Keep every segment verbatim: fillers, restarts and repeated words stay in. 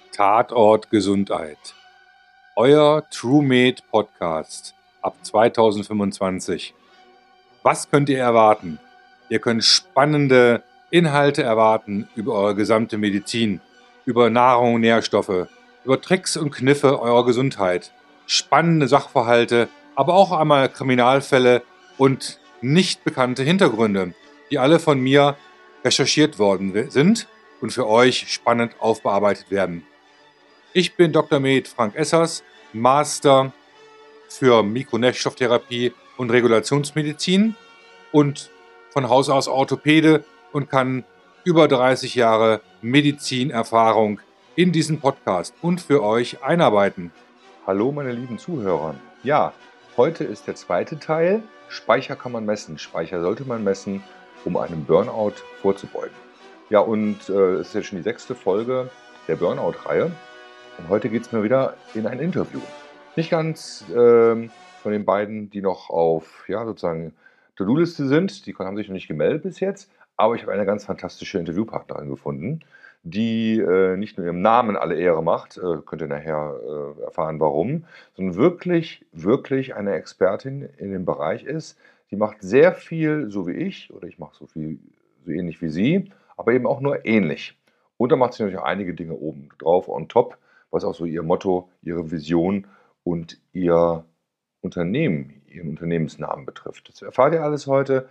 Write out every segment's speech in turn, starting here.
Tatort Gesundheit. Euer TrueMed Podcast ab zweitausendfünfundzwanzig. Was könnt ihr erwarten? Ihr könnt spannende Inhalte erwarten über eure gesamte Medizin, über Nahrung und Nährstoffe, über Tricks und Kniffe eurer Gesundheit, spannende Sachverhalte, aber auch einmal Kriminalfälle und nicht bekannte Hintergründe, die alle von mir recherchiert worden sind und für euch spannend aufbearbeitet werden. Ich bin Doktor Med Frank Essers, Master für Mikronährstofftherapie und Regulationsmedizin und von Haus aus Orthopäde und kann über dreißig Jahre Medizinerfahrung in diesen Podcast und für euch einarbeiten. Hallo meine lieben Zuhörer. Ja, heute ist der zweite Teil. Speicher kann man messen, Speicher sollte man messen, um einem Burnout vorzubeugen. Ja, und äh, es ist jetzt schon die sechste Folge der Burnout-Reihe. Und heute geht es mir wieder in ein Interview. Nicht ganz ähm, von den beiden, die noch auf ja, sozusagen To-Do-Liste sind. Die haben sich noch nicht gemeldet bis jetzt. Aber ich habe eine ganz fantastische Interviewpartnerin gefunden, die äh, nicht nur ihrem Namen alle Ehre macht, äh, könnt ihr nachher äh, erfahren, warum, sondern wirklich, wirklich eine Expertin in dem Bereich ist. Die macht sehr viel, so wie ich, oder ich mache so viel, so ähnlich wie sie, aber eben auch nur ähnlich. Und da macht sie natürlich auch einige Dinge oben drauf, on top, was auch so ihr Motto, ihre Vision und ihr Unternehmen, ihren Unternehmensnamen betrifft. Das erfahrt ihr alles heute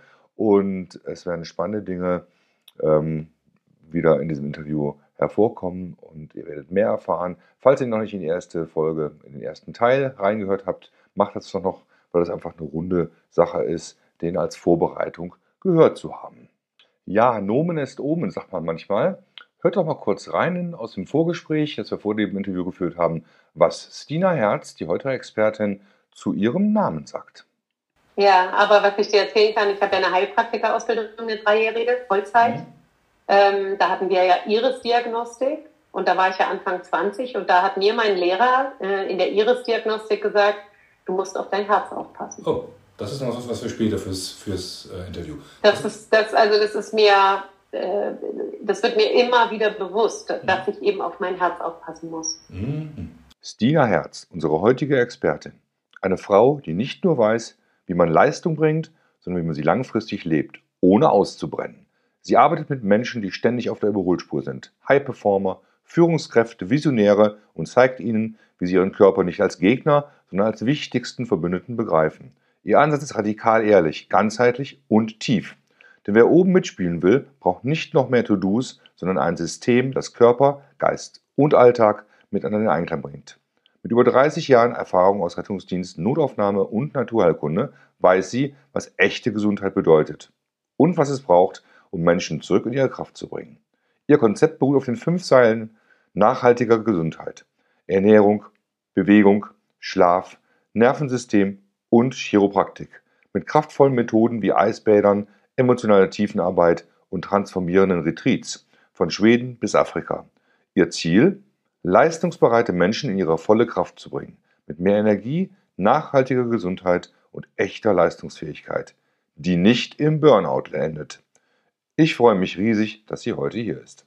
und es werden spannende Dinge ähm, wieder in diesem Interview hervorkommen und ihr werdet mehr erfahren. Falls ihr noch nicht in die erste Folge, in den ersten Teil reingehört habt, macht das doch noch, weil das einfach eine runde Sache ist, den als Vorbereitung gehört zu haben. Ja, Nomen est Omen, sagt man manchmal. Hört doch mal kurz rein aus dem Vorgespräch, das wir vor dem Interview geführt haben, was Stina Herz, die heutige Expertin, zu ihrem Namen sagt. Ja, aber was ich dir erzählen kann, ich habe ja eine Heilpraktika-Ausbildung, eine dreijährige, Vollzeit. Mhm. Ähm, da hatten wir ja Iris-Diagnostik und da war ich ja Anfang zwanzig und da hat mir mein Lehrer äh, in der Iris-Diagnostik gesagt, du musst auf dein Herz aufpassen. Oh, das ist noch was für später fürs, fürs äh, Interview. Das ist, das, also das ist mir, äh, das wird mir immer wieder bewusst, mhm. dass ich eben auf mein Herz aufpassen muss. Mhm. Stina Herz, unsere heutige Expertin. Eine Frau, die nicht nur weiß, wie man Leistung bringt, sondern wie man sie langfristig lebt, ohne auszubrennen. Sie arbeitet mit Menschen, die ständig auf der Überholspur sind. High-Performer, Führungskräfte, Visionäre und zeigt ihnen, wie sie ihren Körper nicht als Gegner, sondern als wichtigsten Verbündeten begreifen. Ihr Ansatz ist radikal ehrlich, ganzheitlich und tief. Denn wer oben mitspielen will, braucht nicht noch mehr To-Dos, sondern ein System, das Körper, Geist und Alltag miteinander in Einklang bringt. Mit über dreißig Jahren Erfahrung aus Rettungsdienst, Notaufnahme und Naturheilkunde weiß sie, was echte Gesundheit bedeutet und was es braucht, um Menschen zurück in ihre Kraft zu bringen. Ihr Konzept beruht auf den fünf Säulen nachhaltiger Gesundheit: Ernährung, Bewegung, Schlaf, Nervensystem und Chiropraktik. Mit kraftvollen Methoden wie Eisbädern, emotionaler Tiefenarbeit und transformierenden Retreats von Schweden bis Afrika. Ihr Ziel? Leistungsbereite Menschen in ihre volle Kraft zu bringen. Mit mehr Energie, nachhaltiger Gesundheit und echter Leistungsfähigkeit, die nicht im Burnout endet. Ich freue mich riesig, dass sie heute hier ist.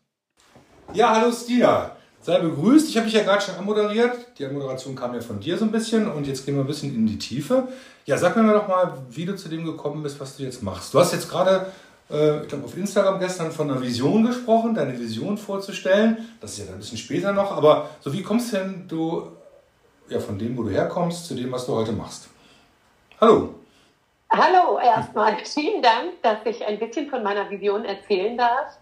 Ja, hallo Stina. Sei begrüßt. Ich habe dich ja gerade schon anmoderiert. Die Anmoderation kam ja von dir so ein bisschen und jetzt gehen wir ein bisschen in die Tiefe. Ja, sag mir doch mal, wie du zu dem gekommen bist, was du jetzt machst. Du hast jetzt gerade, äh, ich glaube auf Instagram gestern von einer Vision gesprochen, deine Vision vorzustellen. Das ist ja ein bisschen später noch, aber so wie kommst denn du ja, von dem, wo du herkommst, zu dem, was du heute machst? Hallo. Hallo, erstmal vielen Dank, dass ich ein bisschen von meiner Vision erzählen darf.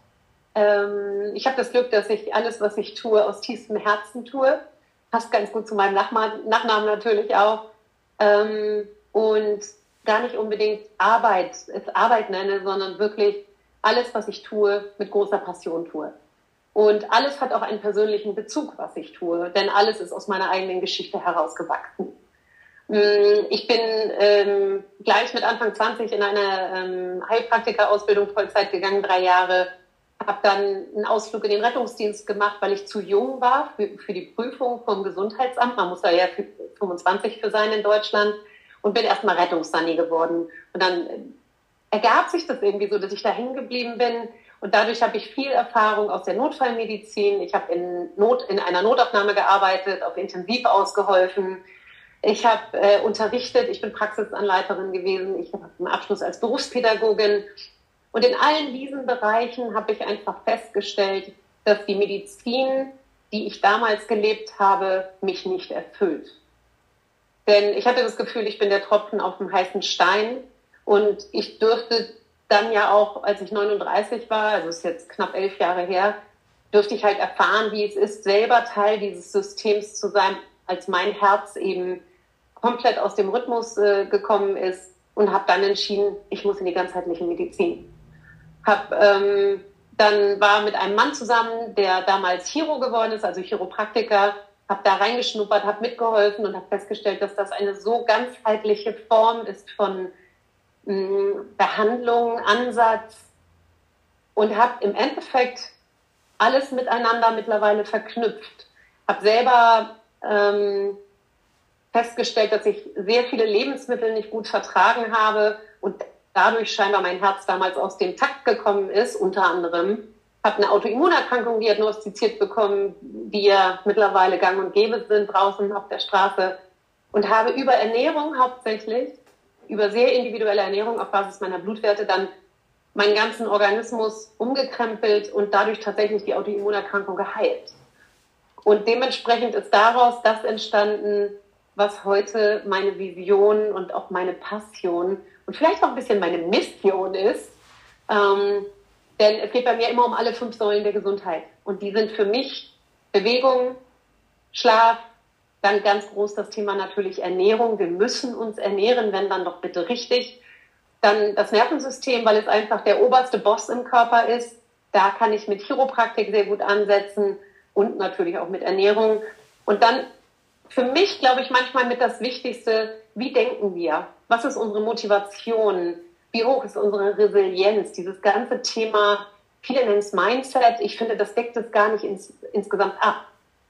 Ähm, ich habe das Glück, dass ich alles, was ich tue, aus tiefstem Herzen tue. Passt ganz gut zu meinem Nachnamen, Nachnamen natürlich auch. Ähm, und gar nicht unbedingt Arbeit, es Arbeit nenne, sondern wirklich alles, was ich tue, mit großer Passion tue. Und alles hat auch einen persönlichen Bezug, was ich tue, denn alles ist aus meiner eigenen Geschichte herausgewachsen. Ich bin ähm, gleich mit Anfang zwanzig in eine ähm, Heilpraktika-Ausbildung Vollzeit gegangen, drei Jahre. Habe dann einen Ausflug in den Rettungsdienst gemacht, weil ich zu jung war für, für die Prüfung vom Gesundheitsamt. Man muss da ja fünfundzwanzig für sein in Deutschland. Und bin erstmal Rettungssanni geworden. Und dann ergab sich das irgendwie so, dass ich da hängen geblieben bin Und dadurch habe ich viel Erfahrung aus der Notfallmedizin. Ich habe in, Not, in einer Notaufnahme gearbeitet, auf Intensiv ausgeholfen. Ich habe äh, unterrichtet, ich bin Praxisanleiterin gewesen. Ich habe einen Abschluss als Berufspädagogin. Und in allen diesen Bereichen habe ich einfach festgestellt, dass die Medizin, die ich damals gelebt habe, mich nicht erfüllt. Denn ich hatte das Gefühl, ich bin der Tropfen auf dem heißen Stein. Und ich durfte dann ja auch, als ich neununddreißig war, also ist jetzt knapp elf Jahre her, durfte ich halt erfahren, wie es ist, selber Teil dieses Systems zu sein, als mein Herz eben komplett aus dem Rhythmus äh, gekommen ist, und habe dann entschieden, ich muss in die ganzheitliche Medizin. Hab, ähm, dann war mit einem Mann zusammen, der damals Chiro geworden ist, also Chiropraktiker, habe da reingeschnuppert, habe mitgeholfen und habe festgestellt, dass das eine so ganzheitliche Form ist von mh, Behandlung, Ansatz, und habe im Endeffekt alles miteinander mittlerweile verknüpft. Habe selber ähm, festgestellt, dass ich sehr viele Lebensmittel nicht gut vertragen habe und dadurch scheinbar mein Herz damals aus dem Takt gekommen ist, unter anderem. Habe eine Autoimmunerkrankung diagnostiziert bekommen, die ja mittlerweile gang und gäbe sind draußen auf der Straße, und habe über Ernährung hauptsächlich, über sehr individuelle Ernährung auf Basis meiner Blutwerte dann meinen ganzen Organismus umgekrempelt und dadurch tatsächlich die Autoimmunerkrankung geheilt. Und dementsprechend ist daraus das entstanden, was heute meine Vision und auch meine Passion und vielleicht auch ein bisschen meine Mission ist. Ähm, denn es geht bei mir immer um alle fünf Säulen der Gesundheit. Und die sind für mich Bewegung, Schlaf, dann ganz groß das Thema natürlich Ernährung. Wir müssen uns ernähren, wenn dann doch bitte richtig. Dann das Nervensystem, weil es einfach der oberste Boss im Körper ist. Da kann ich mit Chiropraktik sehr gut ansetzen und natürlich auch mit Ernährung. Und dann für mich, glaube ich, manchmal mit das Wichtigste, wie denken wir? Was ist unsere Motivation? Wie hoch ist unsere Resilienz? Dieses ganze Thema, viele nennen es Mindset. Ich finde, das deckt es gar nicht ins, insgesamt ab.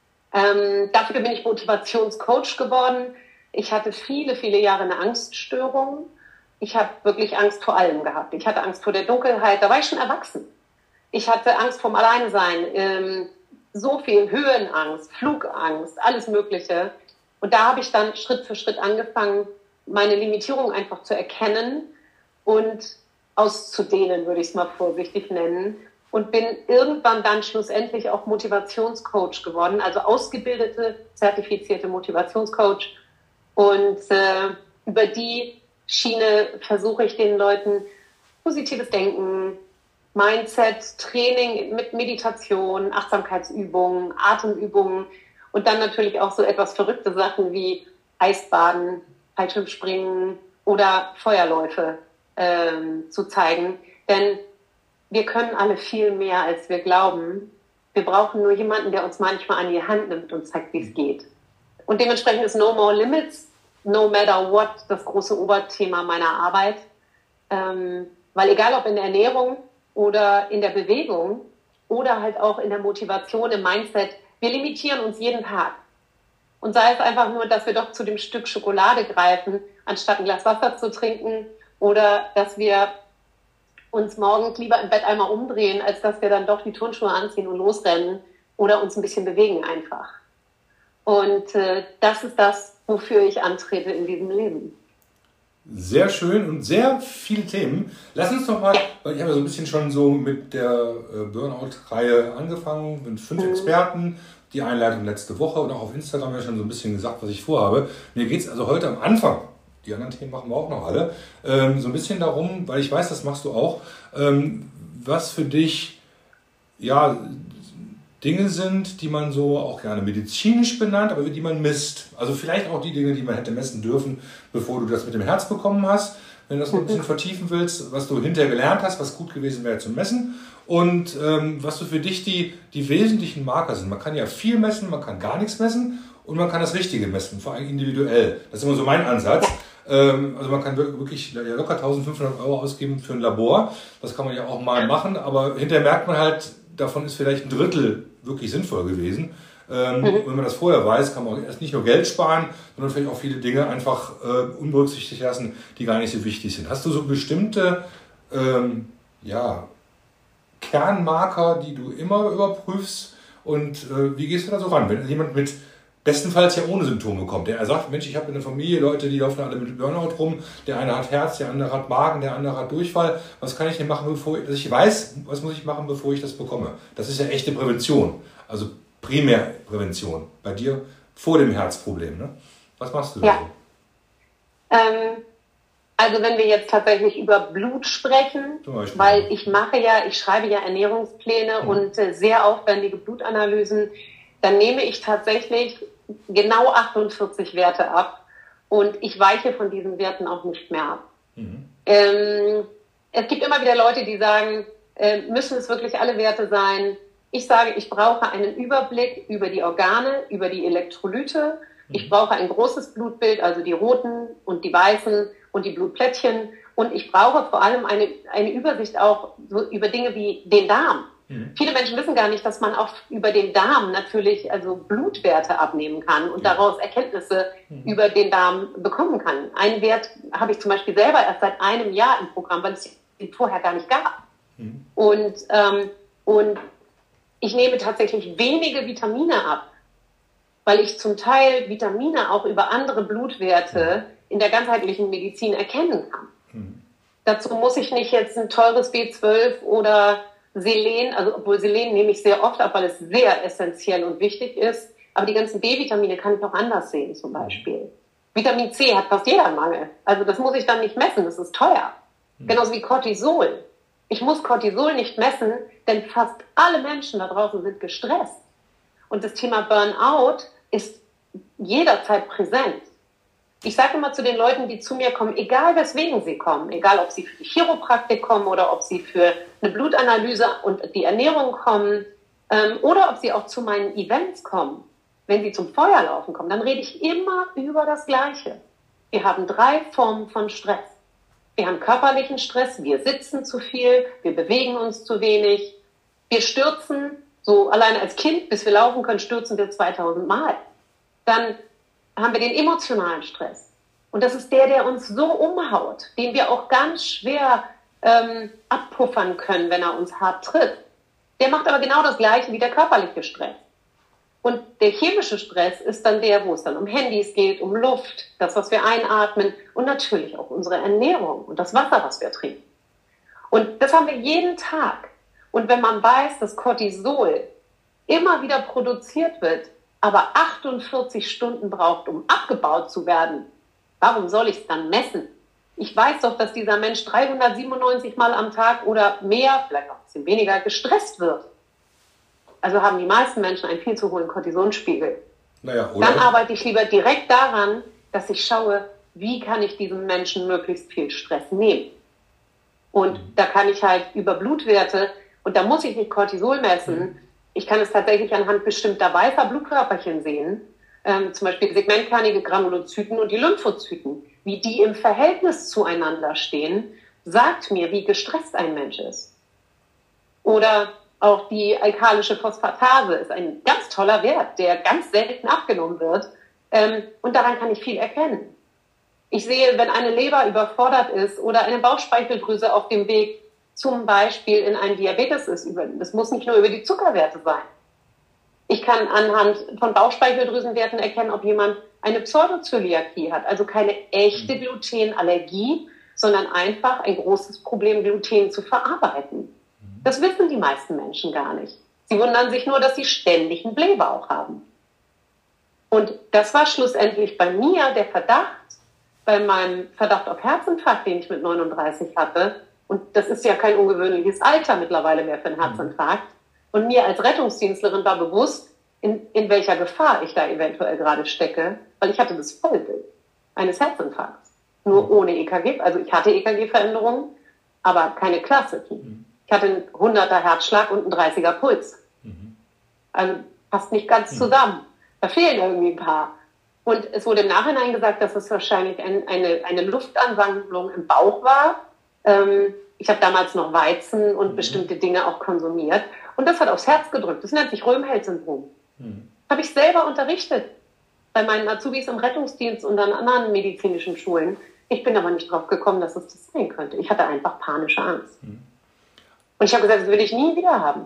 Ähm, dafür bin ich Motivationscoach geworden. Ich hatte viele, viele Jahre eine Angststörung. Ich habe wirklich Angst vor allem gehabt. Ich hatte Angst vor der Dunkelheit. Da war ich schon erwachsen. Ich hatte Angst vorm Alleinsein. Ähm, so viel Höhenangst, Flugangst, alles Mögliche. Und da habe ich dann Schritt für Schritt angefangen, meine Limitierung einfach zu erkennen und auszudehnen, würde ich es mal vorsichtig nennen. Und bin irgendwann dann schlussendlich auch Motivationscoach geworden, also ausgebildete, zertifizierte Motivationscoach. Und äh, über die Schiene versuche ich den Leuten positives Denken, Mindset, Training mit Meditation, Achtsamkeitsübungen, Atemübungen und dann natürlich auch so etwas verrückte Sachen wie Eisbaden, Fallschirmspringen oder Feuerläufe ähm, zu zeigen. Denn wir können alle viel mehr, als wir glauben. Wir brauchen nur jemanden, der uns manchmal an die Hand nimmt und zeigt, wie es geht. Und dementsprechend ist No More Limits, no matter what, das große Oberthema meiner Arbeit. Ähm, weil egal ob in der Ernährung oder in der Bewegung oder halt auch in der Motivation, im Mindset, wir limitieren uns jeden Tag. Und sei es einfach nur, dass wir doch zu dem Stück Schokolade greifen, anstatt ein Glas Wasser zu trinken, oder dass wir uns morgens lieber im Bett einmal umdrehen, als dass wir dann doch die Turnschuhe anziehen und losrennen oder uns ein bisschen bewegen einfach. Und äh, das ist das, wofür ich antrete in diesem Leben. Sehr schön und sehr viele Themen. Lass uns doch mal, weil ich habe ja so ein bisschen schon so mit der äh, Burnout-Reihe angefangen, mit fünf mhm. Experten, die Einleitung letzte Woche und auch auf Instagram ja schon so ein bisschen gesagt, was ich vorhabe. Mir geht es also heute am Anfang, die anderen Themen machen wir auch noch alle, ähm, so ein bisschen darum, weil ich weiß, das machst du auch, ähm, was für dich ja Dinge sind, die man so auch gerne medizinisch benannt, aber die man misst. Also vielleicht auch die Dinge, die man hätte messen dürfen, bevor du das mit dem Herz bekommen hast. Wenn du das noch ein bisschen vertiefen willst, was du hinterher gelernt hast, was gut gewesen wäre zu messen und ähm, was so für dich die, die wesentlichen Marker sind. Man kann ja viel messen, man kann gar nichts messen und man kann das Richtige messen, vor allem individuell. Das ist immer so mein Ansatz. Ähm, also man kann wirklich ja, locker eintausendfünfhundert Euro ausgeben für ein Labor. Das kann man ja auch mal machen, aber hinterher merkt man halt, davon ist vielleicht ein Drittel wirklich sinnvoll gewesen. Ähm, mhm. Wenn man das vorher weiß, kann man auch erst nicht nur Geld sparen, sondern vielleicht auch viele Dinge einfach äh, unberücksichtigt lassen, die gar nicht so wichtig sind. Hast du so bestimmte ähm, ja, Kernmarker, die du immer überprüfst? Und äh, wie gehst du da so ran? Wenn jemand mit bestenfalls ja ohne Symptome kommt, der sagt, Mensch, ich habe in der Familie Leute, die laufen alle mit Burnout rum, der eine hat Herz, der andere hat Magen, der andere hat Durchfall. Was kann ich denn machen, bevor ich, dass ich weiß, was muss ich machen, bevor ich das bekomme? Das ist ja echte Prävention, also Primärprävention. Bei dir vor dem Herzproblem, ne? Was machst du da ja. so? Ähm, also wenn wir jetzt tatsächlich über Blut sprechen, weil ich mache ja, ich schreibe ja Ernährungspläne mhm. und äh, sehr aufwendige Blutanalysen, dann nehme ich tatsächlich genau achtundvierzig Werte ab und ich weiche von diesen Werten auch nicht mehr ab. Mhm. Ähm, es gibt immer wieder Leute, die sagen, äh, müssen es wirklich alle Werte sein? Ich sage, ich brauche einen Überblick über die Organe, über die Elektrolyte. Mhm. Ich brauche ein großes Blutbild, also die roten und die weißen und die Blutplättchen. Und ich brauche vor allem eine, eine Übersicht auch so über Dinge wie den Darm. Mhm. Viele Menschen wissen gar nicht, dass man auch über den Darm natürlich also Blutwerte abnehmen kann und ja. daraus Erkenntnisse mhm. über den Darm bekommen kann. Einen Wert habe ich zum Beispiel selber erst seit einem Jahr im Programm, weil es den vorher gar nicht gab. Mhm. Und, ähm, und ich nehme tatsächlich wenige Vitamine ab, weil ich zum Teil Vitamine auch über andere Blutwerte in der ganzheitlichen Medizin erkennen kann. Mhm. Dazu muss ich nicht jetzt ein teures B zwölf oder Selen, also obwohl Selen nehme ich sehr oft ab, weil es sehr essentiell und wichtig ist. Aber die ganzen B-Vitamine kann ich auch anders sehen zum Beispiel. Vitamin C hat fast jeder Mangel. Also das muss ich dann nicht messen, das ist teuer. Mhm. Genauso wie Cortisol. Ich muss Cortisol nicht messen, denn fast alle Menschen da draußen sind gestresst. Und das Thema Burnout ist jederzeit präsent. Ich sage immer zu den Leuten, die zu mir kommen, egal weswegen sie kommen, egal ob sie für die Chiropraktik kommen oder ob sie für eine Blutanalyse und die Ernährung kommen ähm, oder ob sie auch zu meinen Events kommen, wenn sie zum Feuerlaufen kommen, dann rede ich immer über das Gleiche. Wir haben drei Formen von Stress. Wir haben körperlichen Stress, wir sitzen zu viel, wir bewegen uns zu wenig, wir stürzen, so alleine als Kind, bis wir laufen können, stürzen wir zweitausend Mal. Dann haben wir den emotionalen Stress. Und das ist der, der uns so umhaut, den wir auch ganz schwer ähm, abpuffern können, wenn er uns hart tritt. Der macht aber genau das Gleiche wie der körperliche Stress. Und der chemische Stress ist dann der, wo es dann um Handys geht, um Luft, das, was wir einatmen und natürlich auch unsere Ernährung und das Wasser, was wir trinken. Und das haben wir jeden Tag. Und wenn man weiß, dass Cortisol immer wieder produziert wird, aber achtundvierzig Stunden braucht, um abgebaut zu werden, warum soll ich es dann messen? Ich weiß doch, dass dieser Mensch dreihundertsiebenundneunzig Mal am Tag oder mehr, vielleicht auch ein bisschen weniger, gestresst wird. Also haben die meisten Menschen einen viel zu hohen Cortisonspiegel. Naja, oder? Dann arbeite ich lieber direkt daran, dass ich schaue, wie kann ich diesem Menschen möglichst viel Stress nehmen. Und mhm. da kann ich halt über Blutwerte, und da muss ich nicht Cortisol messen, mhm. ich kann es tatsächlich anhand bestimmter weißer Blutkörperchen sehen, ähm, zum Beispiel segmentkernige Granulozyten und die Lymphozyten, wie die im Verhältnis zueinander stehen, sagt mir, wie gestresst ein Mensch ist. Oder auch die alkalische Phosphatase ist ein ganz toller Wert, der ganz selten abgenommen wird. Ähm, und daran kann ich viel erkennen. Ich sehe, wenn eine Leber überfordert ist oder eine Bauchspeicheldrüse auf dem Weg zum Beispiel in einen Diabetes ist, das muss nicht nur über die Zuckerwerte sein. Ich kann anhand von Bauchspeicheldrüsenwerten erkennen, ob jemand eine Pseudozöliakie hat, also keine echte Glutenallergie, sondern einfach ein großes Problem, Gluten zu verarbeiten. Das wissen die meisten Menschen gar nicht. Sie wundern sich nur, dass sie ständig einen Blähbauch haben. Und das war schlussendlich bei mir der Verdacht, bei meinem Verdacht auf Herzinfarkt, den ich mit neununddreißig hatte. Und das ist ja kein ungewöhnliches Alter mittlerweile mehr für einen Herzinfarkt. Und mir als Rettungsdienstlerin war bewusst, in, in welcher Gefahr ich da eventuell gerade stecke, weil ich hatte das Vollbild eines Herzinfarkts. Nur ohne E K G, also ich hatte E K G-Veränderungen, aber keine klassischen. Ich hatte einen hunderter Herzschlag und einen dreißiger Puls. Also passt nicht ganz zusammen. Da fehlen irgendwie ein paar. Und es wurde im Nachhinein gesagt, dass es wahrscheinlich ein, eine, eine Luftansammlung im Bauch war. Ähm, ich habe damals noch Weizen und mhm. bestimmte Dinge auch konsumiert. Und das hat aufs Herz gedrückt. Das nennt sich Röhmheld-Syndrom. Mhm. Habe ich selber unterrichtet bei meinen Azubis im Rettungsdienst und an anderen medizinischen Schulen. Ich bin aber nicht drauf gekommen, dass es das sein könnte. Ich hatte einfach panische Angst. Mhm. Und ich habe gesagt, das will ich nie wieder haben.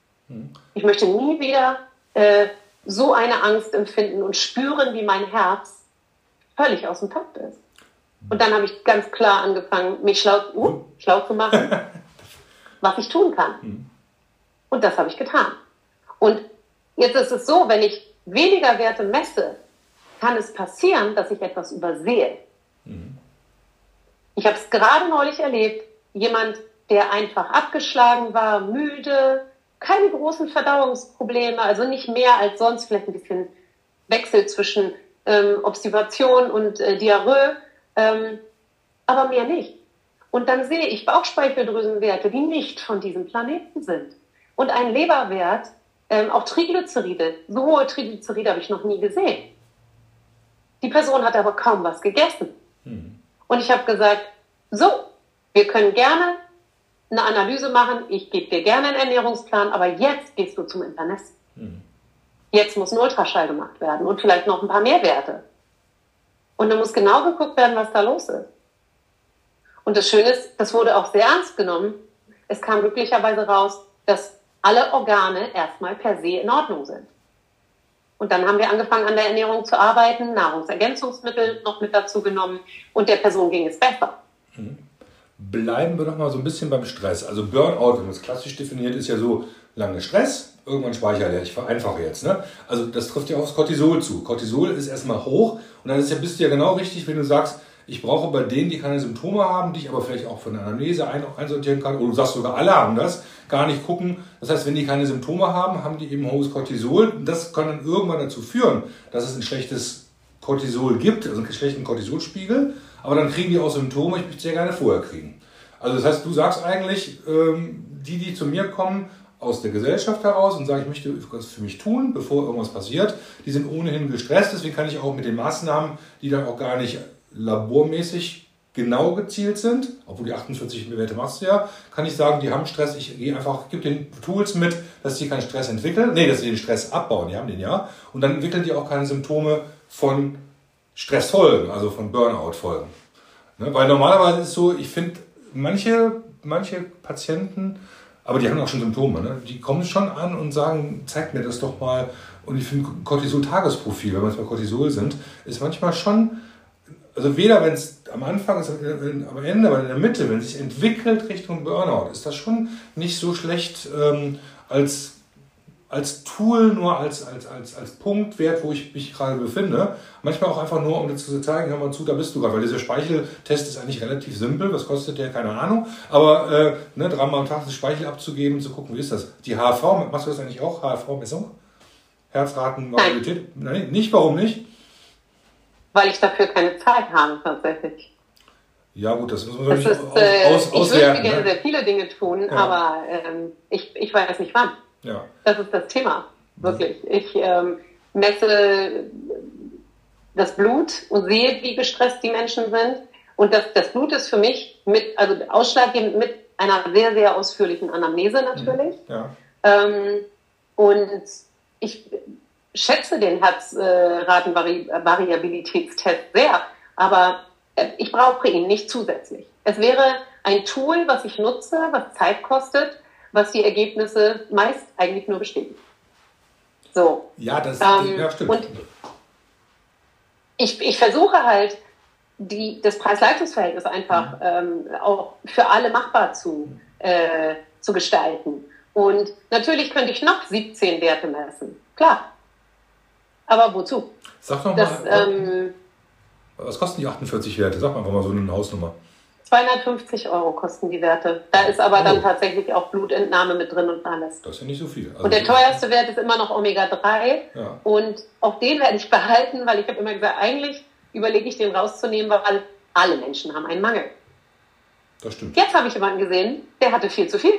Ich möchte nie wieder äh, so eine Angst empfinden und spüren, wie mein Herz völlig aus dem Takt ist. Und dann habe ich ganz klar angefangen, mich schlau, uh, schlau zu machen, was ich tun kann. Und das habe ich getan. Und jetzt ist es so, wenn ich weniger Werte messe, kann es passieren, dass ich etwas übersehe. Mhm. Ich habe es gerade neulich erlebt, jemand, der einfach abgeschlagen war, müde, keine großen Verdauungsprobleme, also nicht mehr als sonst, vielleicht ein bisschen Wechsel zwischen ähm, Obstipation und äh, Diarrhoe, ähm, aber mehr nicht. Und dann sehe ich Bauchspeicheldrüsenwerte, die nicht von diesem Planeten sind. Und ein Leberwert, ähm, auch Triglyceride, so hohe Triglyceride habe ich noch nie gesehen. Die Person hat aber kaum was gegessen. Mhm. Und ich habe gesagt, so, wir können gerne eine Analyse machen, ich gebe dir gerne einen Ernährungsplan, aber jetzt gehst du zum Internist. Mhm. Jetzt muss ein Ultraschall gemacht werden und vielleicht noch ein paar mehr Werte. Und dann muss genau geguckt werden, was da los ist. Und das Schöne ist, das wurde auch sehr ernst genommen. Es kam glücklicherweise raus, dass alle Organe erstmal per se in Ordnung sind. Und dann haben wir angefangen, an der Ernährung zu arbeiten, Nahrungsergänzungsmittel noch mit dazu genommen und der Person ging es besser. Mhm. Bleiben wir doch mal so ein bisschen beim Stress. Also Burnout, wenn man es klassisch definiert, ist ja so lange Stress, irgendwann Speicher leer. Ich vereinfache jetzt. Ne? Also das trifft ja aufs Cortisol zu. Cortisol ist erstmal hoch und dann ist ja, bist du ja genau richtig, wenn du sagst, ich brauche bei denen, die keine Symptome haben, die ich aber vielleicht auch von der Anamnese ein, einsortieren kann, oder du sagst sogar, alle haben das, gar nicht gucken. Das heißt, wenn die keine Symptome haben, haben die eben hohes Cortisol. Das kann dann irgendwann dazu führen, dass es ein schlechtes Cortisol gibt, also einen schlechten Cortisolspiegel. Aber dann kriegen die auch Symptome, ich möchte es sehr gerne vorher kriegen. Also das heißt, du sagst eigentlich, ähm, die, die zu mir kommen, aus der Gesellschaft heraus und sagen, ich möchte etwas für mich tun, bevor irgendwas passiert, die sind ohnehin gestresst. Deswegen kann ich auch mit den Maßnahmen, die dann auch gar nicht labormäßig genau gezielt sind, obwohl die achtundvierzig Werte machst du ja, kann ich sagen, die haben Stress. Ich gehe einfach, gebe den Tools mit, dass sie keinen Stress entwickeln. Nee, dass sie den Stress abbauen, die haben den ja. Und dann entwickeln die auch keine Symptome von Stressfolgen, also von Burnout-Folgen. Ne? Weil normalerweise ist es so, ich finde, manche, manche Patienten, aber die haben auch schon Symptome, ne? Die kommen schon an und sagen, zeig mir das doch mal. Und ich finde, Cortisol-Tagesprofil, wenn wir jetzt bei Cortisol sind, ist manchmal schon, also weder wenn es am Anfang ist, am Ende, aber in der Mitte, wenn es sich entwickelt Richtung Burnout, ist das schon nicht so schlecht ähm, als als Tool, nur als, als, als, als Punktwert, wo ich mich gerade befinde. Manchmal auch einfach nur, um dir zu zeigen, hör mal zu, da bist du gerade. Weil dieser Speicheltest ist eigentlich relativ simpel. Was kostet der? Keine Ahnung. Aber äh, ne, dreimal am Tag das Speichel abzugeben, zu gucken, wie ist das? Die H R V, machst du das eigentlich auch? H R V-Messung? Herzratenvariabilität? Nein, nicht. Warum nicht? Weil ich dafür keine Zeit habe, tatsächlich. Ja gut, das muss man das ist, aus, äh, aus, ich auswerten. Ich würde gerne ne? sehr viele Dinge tun, ja. aber ähm, ich, ich weiß nicht wann. Ja. Das ist das Thema, wirklich. Ich ähm, messe das Blut und sehe, wie gestresst die Menschen sind. Und das, das Blut ist für mich mit, also ausschlaggebend mit einer sehr, sehr ausführlichen Anamnese natürlich. Ja. Ähm, und ich schätze den Herzratenvariabilitätstest sehr, aber ich brauche ihn nicht zusätzlich. Es wäre ein Tool, was ich nutze, was Zeit kostet, was die Ergebnisse meist eigentlich nur bestätigen. So. Ja, das ähm, ja, stimmt. Und ich, ich versuche halt, die, das Preis-Leistungs-Verhältnis einfach mhm. ähm, auch für alle machbar zu, äh, zu gestalten. Und natürlich könnte ich noch siebzehn Werte messen. Klar. Aber wozu? Sag doch mal, das, ähm, was kosten die achtundvierzig Werte? Sag mal einfach mal so eine Hausnummer. zweihundertfünfzig Euro kosten die Werte. Da ist aber dann tatsächlich auch Blutentnahme mit drin und alles. Das ist ja nicht so viel. Also und der teuerste Wert ist immer noch Omega drei. Ja. Und auch den werde ich behalten, weil ich habe immer gesagt, eigentlich überlege ich den rauszunehmen, weil alle Menschen haben einen Mangel. Das stimmt. Jetzt habe ich jemanden gesehen, der hatte viel zu viel.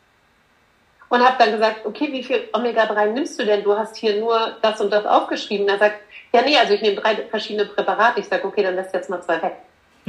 Und habe dann gesagt, okay, wie viel Omega drei nimmst du denn? Du hast hier nur das und das aufgeschrieben. Er sagt, ja nee, also ich nehme drei verschiedene Präparate. Ich sage, okay, dann lässt jetzt mal zwei weg.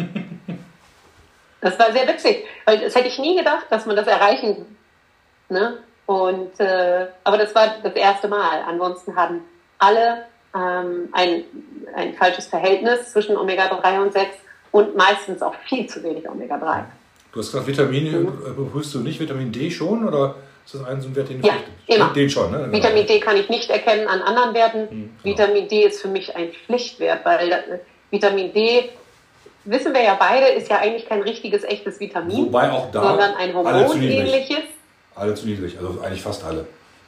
Das war sehr witzig, weil das hätte ich nie gedacht, dass man das erreichen kann. Ne? Und, äh, aber das war das erste Mal. Ansonsten haben alle ähm, ein, ein falsches Verhältnis zwischen Omega drei und sechs und meistens auch viel zu wenig Omega drei. Du hast gesagt, Vitamine mhm. überprüfst du nicht, Vitamin D schon oder ist das ein so ein Wert, den du ja, immer. Den schon, ne? Vitamin D kann ich nicht erkennen an anderen Werten. Mhm, genau. Vitamin D ist für mich ein Pflichtwert, weil äh, Vitamin D, wissen wir ja beide, ist ja eigentlich kein richtiges, echtes Vitamin. Wobei auch da sondern ein hormonähnliches. Alle zu niedrig, also eigentlich fast alle.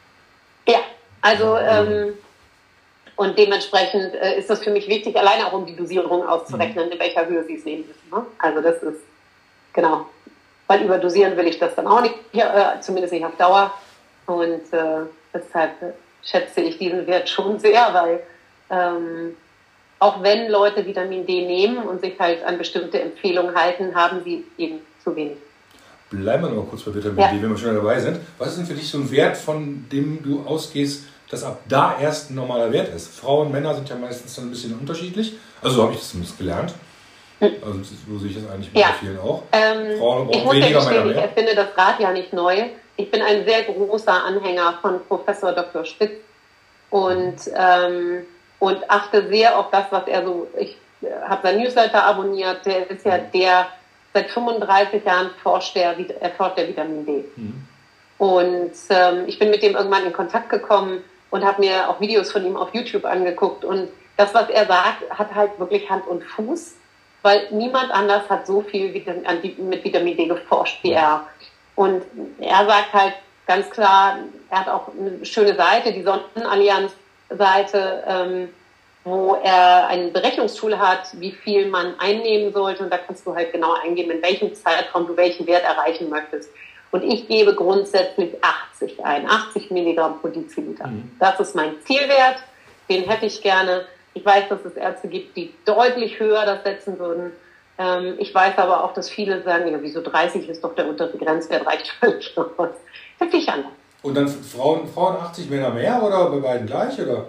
Ja, also ähm, und dementsprechend äh, ist das für mich wichtig, alleine auch um die Dosierung auszurechnen, mhm. in welcher Höhe Sie es nehmen müssen. Ne? Also das ist, genau, weil überdosieren will ich das dann auch nicht, äh, zumindest nicht auf Dauer. Und äh, deshalb schätze ich diesen Wert schon sehr, weil ähm, auch wenn Leute Vitamin D nehmen und sich halt an bestimmte Empfehlungen halten, haben sie eben zu wenig. Bleiben wir noch mal kurz bei Vitamin ja. D, wenn wir schon dabei sind. Was ist denn für dich so ein Wert, von dem du ausgehst, dass ab da erst ein normaler Wert ist? Frauen und Männer sind ja meistens dann ein bisschen unterschiedlich. Also so habe ich das zumindest gelernt. Also so sehe ich das eigentlich bei ja. vielen auch. Ähm, Frauen ich brauchen muss weniger, ja gestehen, Männer ich mehr. erfinde das Rad ja nicht neu. Ich bin ein sehr großer Anhänger von Professor Doktor Spitz und, ähm, und achte sehr auf das, was er so... Ich habe sein Newsletter abonniert. Der ist ja der... Seit fünfunddreißig Jahren forscht er, erforscht er Vitamin D. Mhm. Und ähm, ich bin mit dem irgendwann in Kontakt gekommen und habe mir auch Videos von ihm auf YouTube angeguckt. Und das, was er sagt, hat halt wirklich Hand und Fuß, weil niemand anders hat so viel mit Vitamin D geforscht wie er. Und er sagt halt ganz klar, er hat auch eine schöne Seite, die Sonnenallianz-Seite, ähm, wo er ein Berechnungstool hat, wie viel man einnehmen sollte. Und da kannst du halt genau eingeben, in welchem Zeitraum du welchen Wert erreichen möchtest. Und ich gebe grundsätzlich achtzig ein, achtzig Milligramm pro Deziliter. Mhm. Das ist mein Zielwert, den hätte ich gerne. Ich weiß, dass es Ärzte gibt, die deutlich höher das setzen würden. Ähm, ich weiß aber auch, dass viele sagen, ja, wieso dreißig ist doch der untere Grenzwert, reicht völlig aus. Das ich anders. Und dann Frauen, Frauen achtzig, Männer mehr oder bei beiden gleich, oder?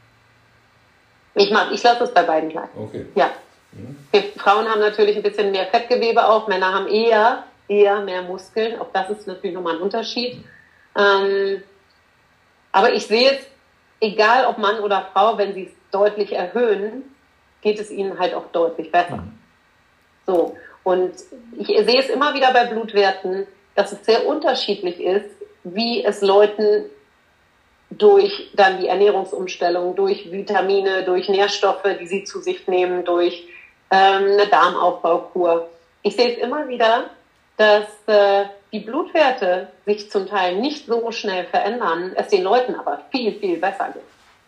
Ich, mach, ich lasse es bei beiden gleich. Okay. Ja. Mhm. Wir Frauen haben natürlich ein bisschen mehr Fettgewebe auch, Männer haben eher, eher mehr Muskeln. Auch das ist natürlich nochmal ein Unterschied. Mhm. Ähm, aber ich sehe es, egal ob Mann oder Frau, wenn sie es deutlich erhöhen, geht es ihnen halt auch deutlich besser. Mhm. So. Und ich sehe es immer wieder bei Blutwerten, dass es sehr unterschiedlich ist, wie es Leuten durch dann die Ernährungsumstellung, durch Vitamine, durch Nährstoffe, die sie zu sich nehmen, durch ähm, eine Darmaufbaukur. Ich sehe es immer wieder, dass äh, die Blutwerte sich zum Teil nicht so schnell verändern, es den Leuten aber viel, viel besser geht.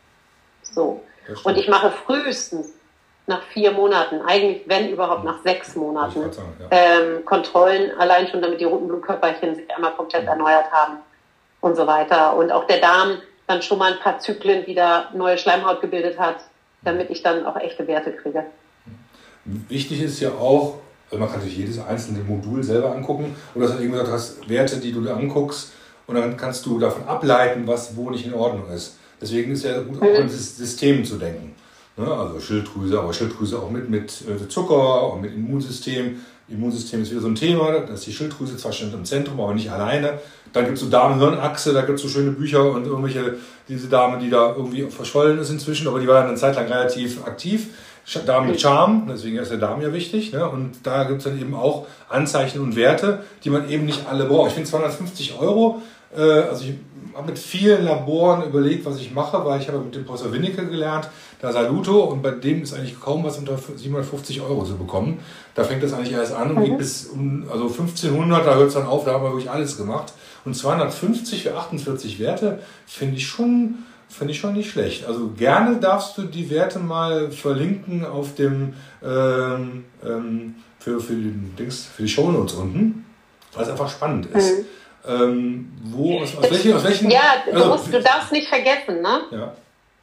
So. Und ich mache frühestens nach vier Monaten, eigentlich wenn überhaupt nach sechs Monaten, sagen, ja. ähm, Kontrollen, allein schon damit die roten Blutkörperchen sich einmal komplett erneuert haben und so weiter. Und auch der Darm dann schon mal ein paar Zyklen wieder neue Schleimhaut gebildet hat, damit ich dann auch echte Werte kriege. Wichtig ist ja auch, also man kann sich jedes einzelne Modul selber angucken und du hast dann eben gesagt, du hast Werte, die du dir anguckst und dann kannst du davon ableiten, was wo nicht in Ordnung ist. Deswegen ist ja gut, auch mhm. an Systemen zu denken. Also Schilddrüse, aber Schilddrüse auch mit, mit Zucker und mit Immunsystem. Immunsystem ist wieder so ein Thema, da ist die Schilddrüse zwar schon im Zentrum, aber nicht alleine. Dann gibt es so Darm-Hirn-Achse, da gibt es so schöne Bücher und irgendwelche, diese Dame, die da irgendwie verschollen ist inzwischen, aber die war eine Zeit lang relativ aktiv. Darm mit Charme, deswegen ist der Darm ja wichtig. Ne? Und da gibt es dann eben auch Anzeichen und Werte, die man eben nicht alle braucht. Ich finde zweihundertfünfzig Euro, äh, also ich habe mit vielen Laboren überlegt, was ich mache, weil ich habe mit dem Professor Winnecke gelernt, da Saluto, und bei dem ist eigentlich kaum was unter siebenhundertfünfzig Euro zu bekommen. Da fängt das eigentlich erst an und geht bis um, also fünfzehnhundert, da hört es dann auf, da haben wir wirklich alles gemacht. Und zweihundertfünfzig für achtundvierzig Werte finde ich schon, finde ich schon nicht schlecht. Also gerne darfst du die Werte mal verlinken auf dem ähm, ähm, für, für, den Dings, für die Shownotes unten, weil es einfach spannend ist. Mhm. Ähm, wo, aus, aus, welchen, aus welchen... Ja, du, also, musst, du darfst nicht vergessen, ne? Ja.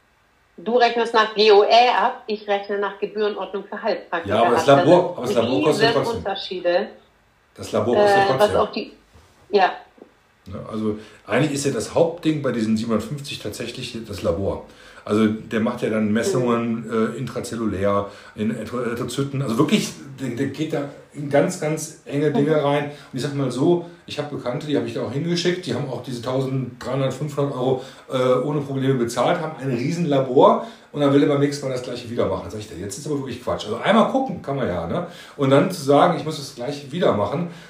Du rechnest nach G O E ab, ich rechne nach Gebührenordnung für Heilpraktiker. Ja, aber das Labor, aber das Labor kostet trotzdem. Unterschiede. Das Labor kostet trotzdem. Äh, was auch die, ja. Also eigentlich ist ja das Hauptding bei diesen siebenhundertfünfzig tatsächlich das Labor. Also der macht ja dann Messungen mhm. äh, intrazellulär, in Erythrozyten. Also wirklich, der, der geht da in ganz, ganz enge Dinge mhm. rein. Und ich sag mal so, ich habe Bekannte, die habe ich da auch hingeschickt, die haben auch diese eintausenddreihundert, fünfhundert Euro äh, ohne Probleme bezahlt, haben ein riesen Labor und dann will er beim nächsten Mal das gleiche wieder machen. Dann sage ich, jetzt ist aber wirklich Quatsch. Also einmal gucken kann man ja. Ne? Und dann zu sagen, ich muss das gleiche wieder machen,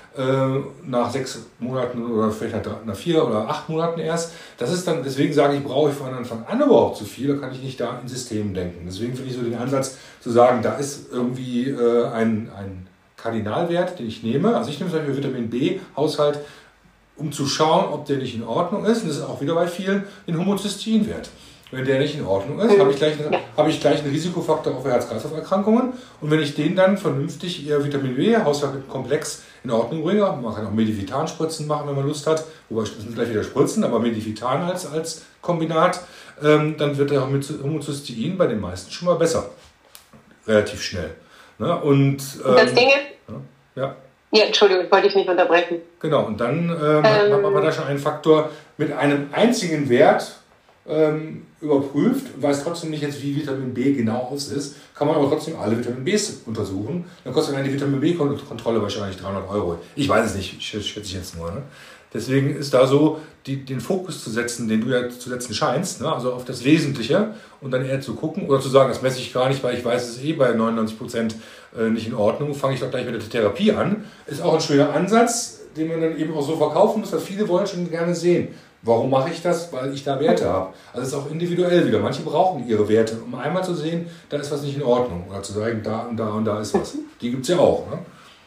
äh, nach sechs Monaten oder vielleicht nach, nach vier oder acht Monaten erst. Das ist dann, deswegen sage ich, brauche ich von Anfang an überhaupt zu viel, da kann ich nicht da in Systemen denken. Deswegen finde ich so den Ansatz zu sagen, da ist irgendwie äh, ein, ein Kardinalwert, den ich nehme. Also ich nehme zum Beispiel Vitamin B-Haushalt, um zu schauen, ob der nicht in Ordnung ist. Und das ist auch wieder bei vielen den Homozysteinwert. Wenn der nicht in Ordnung ist, habe ich gleich, ja. habe ich gleich einen Risikofaktor auf Herz-Kreislauf-Erkrankungen. Und wenn ich den dann vernünftig ihr Vitamin B-Haushaltkomplex in Ordnung bringe, man kann auch Medivitan-Spritzen machen, wenn man Lust hat, wobei das sind gleich wieder Spritzen, aber Medivitan als, als Kombinat, ähm, dann wird der Homozystein bei den meisten schon mal besser. Relativ schnell. Ne? Und, ähm, das Ding ist, ja, ja. Ja, Entschuldigung, wollte ich nicht unterbrechen. Genau, und dann ähm, ähm, hat man da schon einen Faktor mit einem einzigen Wert ähm, überprüft, weiß trotzdem nicht jetzt, wie Vitamin B genau aus ist, kann man aber trotzdem alle Vitamin Bs untersuchen. Dann kostet dann die Vitamin B-Kontrolle wahrscheinlich dreihundert Euro. Ich weiß es nicht, schätze ich jetzt nur. Ne? Deswegen ist da so, die, den Fokus zu setzen, den du ja zu setzen scheinst, ne? Also auf das Wesentliche und dann eher zu gucken oder zu sagen, das messe ich gar nicht, weil ich weiß, es ist eh bei neunundneunzig Prozent äh, nicht in Ordnung, fange ich doch gleich mit der Therapie an. Ist auch ein schöner Ansatz, den man dann eben auch so verkaufen muss, weil viele wollen schon gerne sehen. Warum mache ich das? Weil ich da Werte habe. Also es ist auch individuell wieder. Manche brauchen ihre Werte, um einmal zu sehen, da ist was nicht in Ordnung. Oder zu sagen, da und da und da ist was. Die gibt es ja auch. Ne?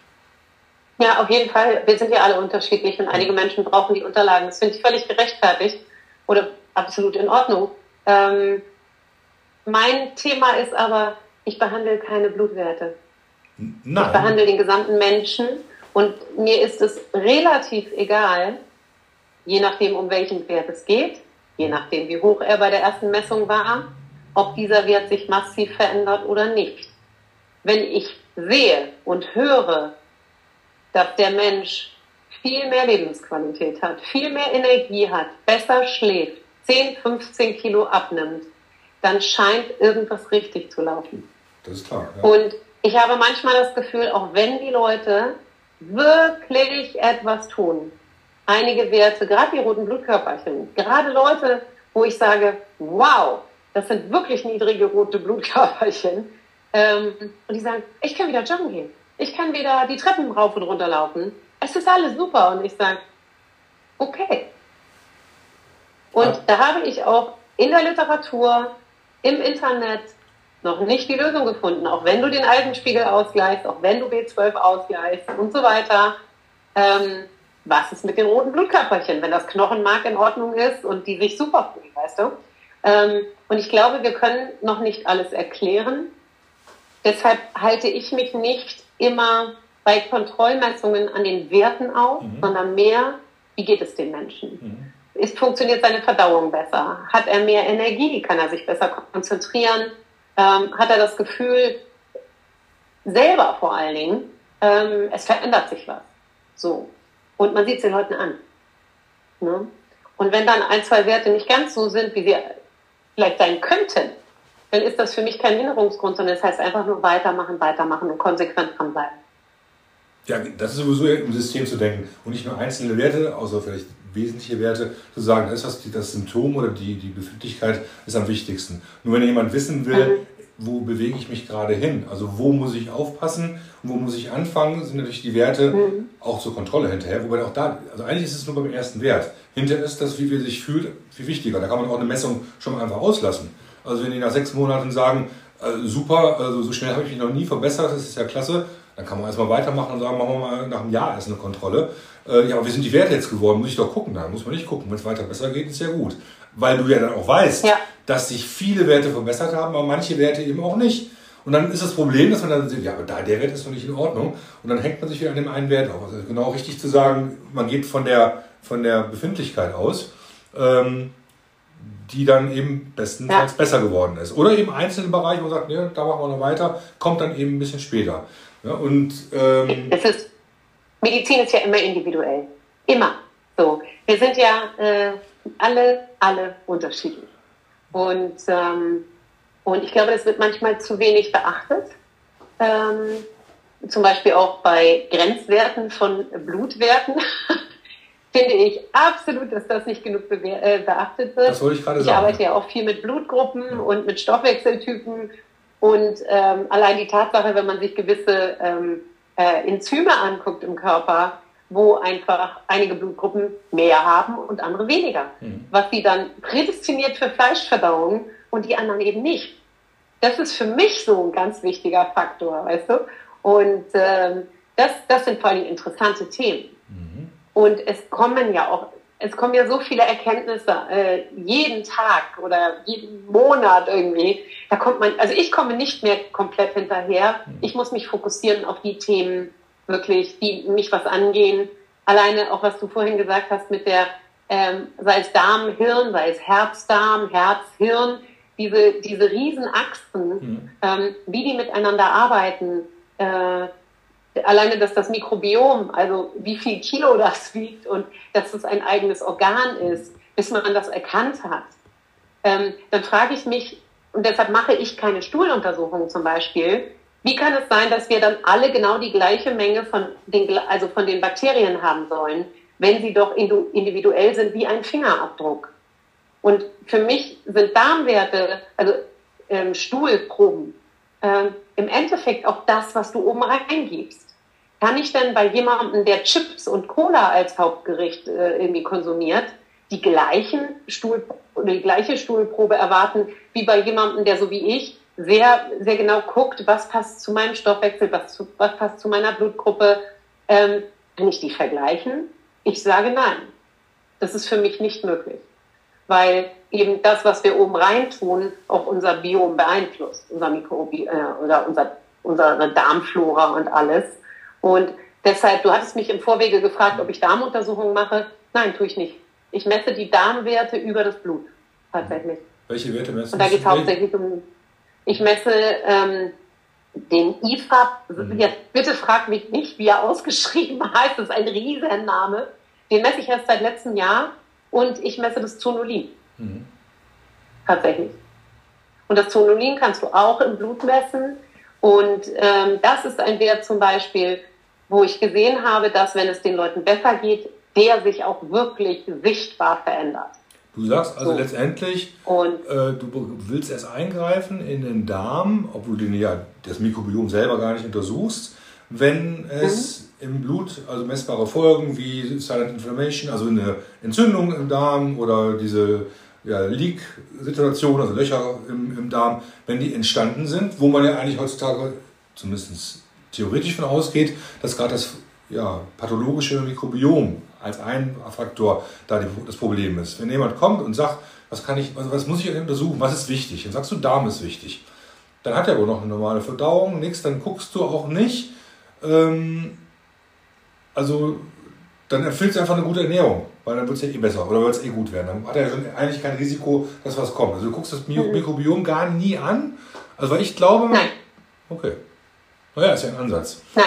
Ja, auf jeden Fall. Wir sind ja alle unterschiedlich und einige Menschen brauchen die Unterlagen. Das finde ich völlig gerechtfertigt oder absolut in Ordnung. Ähm, mein Thema ist aber, ich behandle keine Blutwerte. Nein. Ich behandle den gesamten Menschen und mir ist es relativ egal, je nachdem, um welchen Wert es geht, je nachdem, wie hoch er bei der ersten Messung war, ob dieser Wert sich massiv verändert oder nicht. Wenn ich sehe und höre, dass der Mensch viel mehr Lebensqualität hat, viel mehr Energie hat, besser schläft, zehn, fünfzehn Kilo abnimmt, dann scheint irgendwas richtig zu laufen. Das ist klar. Ja. Und ich habe manchmal das Gefühl, auch wenn die Leute wirklich etwas tun, einige Werte, gerade die roten Blutkörperchen, gerade Leute, wo ich sage, wow, das sind wirklich niedrige rote Blutkörperchen, ähm, und die sagen, ich kann wieder joggen gehen, ich kann wieder die Treppen rauf und runter laufen, es ist alles super. Und ich sage, okay. Und ja. Da habe ich auch in der Literatur, im Internet noch nicht die Lösung gefunden, auch wenn du den Algenspiegel ausgleichst, auch wenn du B zwölf ausgleichst und so weiter. Ähm, was ist mit den roten Blutkörperchen, wenn das Knochenmark in Ordnung ist und die sich super fühlen, weißt du? Ähm, und ich glaube, wir können noch nicht alles erklären. Deshalb halte ich mich nicht immer bei Kontrollmessungen an den Werten auf, mhm. sondern mehr, wie geht es dem Menschen? Mhm. Ist, funktioniert seine Verdauung besser? Hat er mehr Energie? Kann er sich besser konzentrieren? Ähm, hat er das Gefühl, selber vor allen Dingen, ähm, es verändert sich was. So. Und man sieht es den Leuten an. Ne? Und wenn dann ein, zwei Werte nicht ganz so sind, wie sie vielleicht sein könnten, dann ist das für mich kein Hinderungsgrund, sondern das heißt einfach nur weitermachen, weitermachen und konsequent dranbleiben. Ja, das ist sowieso im System zu denken und nicht nur einzelne Werte, außer vielleicht wesentliche Werte, zu sagen, das ist was, das Symptom oder die, die Befindlichkeit ist am wichtigsten. Nur wenn jemand wissen will, mhm. wo bewege ich mich gerade hin, also wo muss ich aufpassen und wo muss ich anfangen, sind natürlich die Werte mhm. auch zur Kontrolle hinterher, wobei auch da, also eigentlich ist es nur beim ersten Wert. Hinterher ist das, wie wir sich fühlt, viel wichtiger. Da kann man auch eine Messung schon mal einfach auslassen. Also wenn die nach sechs Monaten sagen, äh, super, also so schnell habe ich mich noch nie verbessert, das ist ja klasse, dann kann man erstmal weitermachen und sagen, machen wir mal nach einem Jahr erst eine Kontrolle. Äh, ja, aber wie sind die Werte jetzt geworden? Muss ich doch gucken. Da muss man nicht gucken. Wenn es weiter besser geht, ist ja gut. Weil du ja dann auch weißt, ja. dass sich viele Werte verbessert haben, aber manche Werte eben auch nicht. Und dann ist das Problem, dass man dann sieht, ja, aber da, der Wert ist noch nicht in Ordnung. Und dann hängt man sich wieder an dem einen Wert auf. Also genau richtig zu sagen, man geht von der, von der Befindlichkeit aus, ähm, die dann eben bestenfalls ja. besser geworden ist. Oder eben einzelne Bereiche, wo man sagt, ne, da machen wir noch weiter, kommt dann eben ein bisschen später. Ja, und, ähm, es ist, Medizin ist ja immer individuell. Immer. So. Wir sind ja äh, alle, alle unterschiedlich. Und, ähm, und ich glaube, das wird manchmal zu wenig beachtet. Ähm, zum Beispiel auch bei Grenzwerten von Blutwerten. Finde ich absolut, dass das nicht genug be- äh, beachtet wird. Das wollte ich gerade ich sagen. Ich arbeite ja auch viel mit Blutgruppen ja. und mit Stoffwechseltypen. Und ähm, allein die Tatsache, wenn man sich gewisse ähm, äh, Enzyme anguckt im Körper, wo einfach einige Blutgruppen mehr haben und andere weniger. Mhm. Was sie dann prädestiniert für Fleischverdauung und die anderen eben nicht. Das ist für mich so ein ganz wichtiger Faktor, weißt du? Und ähm, das, das sind vor allem interessante Themen. Mhm. Und es kommen ja auch, es kommen ja so viele Erkenntnisse äh, jeden Tag oder jeden Monat irgendwie. Da kommt man, also ich komme nicht mehr komplett hinterher. Mhm. Ich muss mich fokussieren auf die Themen, wirklich, die mich was angehen. Alleine auch, was du vorhin gesagt hast mit der, ähm, sei es Darm, Hirn, sei es Herz, Darm, Herz, Hirn, diese, diese Riesenachsen, mhm. ähm, wie die miteinander arbeiten, äh, alleine, dass das Mikrobiom, also wie viel Kilo das wiegt und dass es ein eigenes Organ ist, bis man das erkannt hat, ähm, dann frage ich mich, und deshalb mache ich keine Stuhluntersuchungen zum Beispiel, wie kann es sein, dass wir dann alle genau die gleiche Menge von den, also von den Bakterien haben sollen, wenn sie doch individuell sind wie ein Fingerabdruck? Und für mich sind Darmwerte, also ähm, Stuhlproben, ähm, im Endeffekt auch das, was du oben reingibst. Kann ich denn bei jemandem, der Chips und Cola als Hauptgericht äh, irgendwie konsumiert, die gleichen Stuhl, die gleiche Stuhlprobe erwarten, wie bei jemandem, der so wie ich sehr, sehr genau guckt, was passt zu meinem Stoffwechsel, was, zu, was passt zu meiner Blutgruppe? Ähm, kann ich die vergleichen? Ich sage nein. Das ist für mich nicht möglich. Weil eben das, was wir oben rein tun, auch unser Biom beeinflusst, unser Mikrobi äh, oder unser, unsere Darmflora und alles. Und deshalb, du hattest mich im Vorwege gefragt, ob ich Darmuntersuchungen mache. Nein, tue ich nicht. Ich messe die Darmwerte über das Blut, tatsächlich. Welche Werte messen? Und da geht es hauptsächlich um, ich messe ähm, den I F A B, mhm. Jetzt bitte frag mich nicht, wie er ausgeschrieben heißt, das ist ein Riesenname. Den messe ich erst seit letztem Jahr. Und ich messe das Zonulin. Mhm. Tatsächlich. Und das Zonulin kannst du auch im Blut messen. Und ähm, das ist ein Wert zum Beispiel, wo ich gesehen habe, dass, wenn es den Leuten besser geht, der sich auch wirklich sichtbar verändert. Du sagst also so. Letztendlich, und, äh, du willst erst eingreifen in den Darm, obwohl du ja das Mikrobiom selber gar nicht untersuchst, wenn es mhm. im Blut, also messbare Folgen wie Silent Inflammation, also eine Entzündung im Darm oder diese ja, Leak-Situation, also Löcher im, im Darm, wenn die entstanden sind, wo man ja eigentlich heutzutage zumindest theoretisch von ausgeht, dass gerade das ja, pathologische Mikrobiom als ein Faktor da die, das Problem ist. Wenn jemand kommt und sagt, was kann ich, was, was muss ich untersuchen, was ist wichtig, dann sagst du, Darm ist wichtig. Dann hat er wohl noch eine normale Verdauung, nichts, dann guckst du auch nicht, ähm, also dann empfiehlst du einfach eine gute Ernährung, weil dann wird es ja eh besser oder wird es eh gut werden. Dann hat er ja schon eigentlich kein Risiko, dass was kommt. Also du guckst das Mikrobiom gar nie an. Also weil ich glaube... Nein. Okay. Naja, ist ja ein Ansatz. Nein.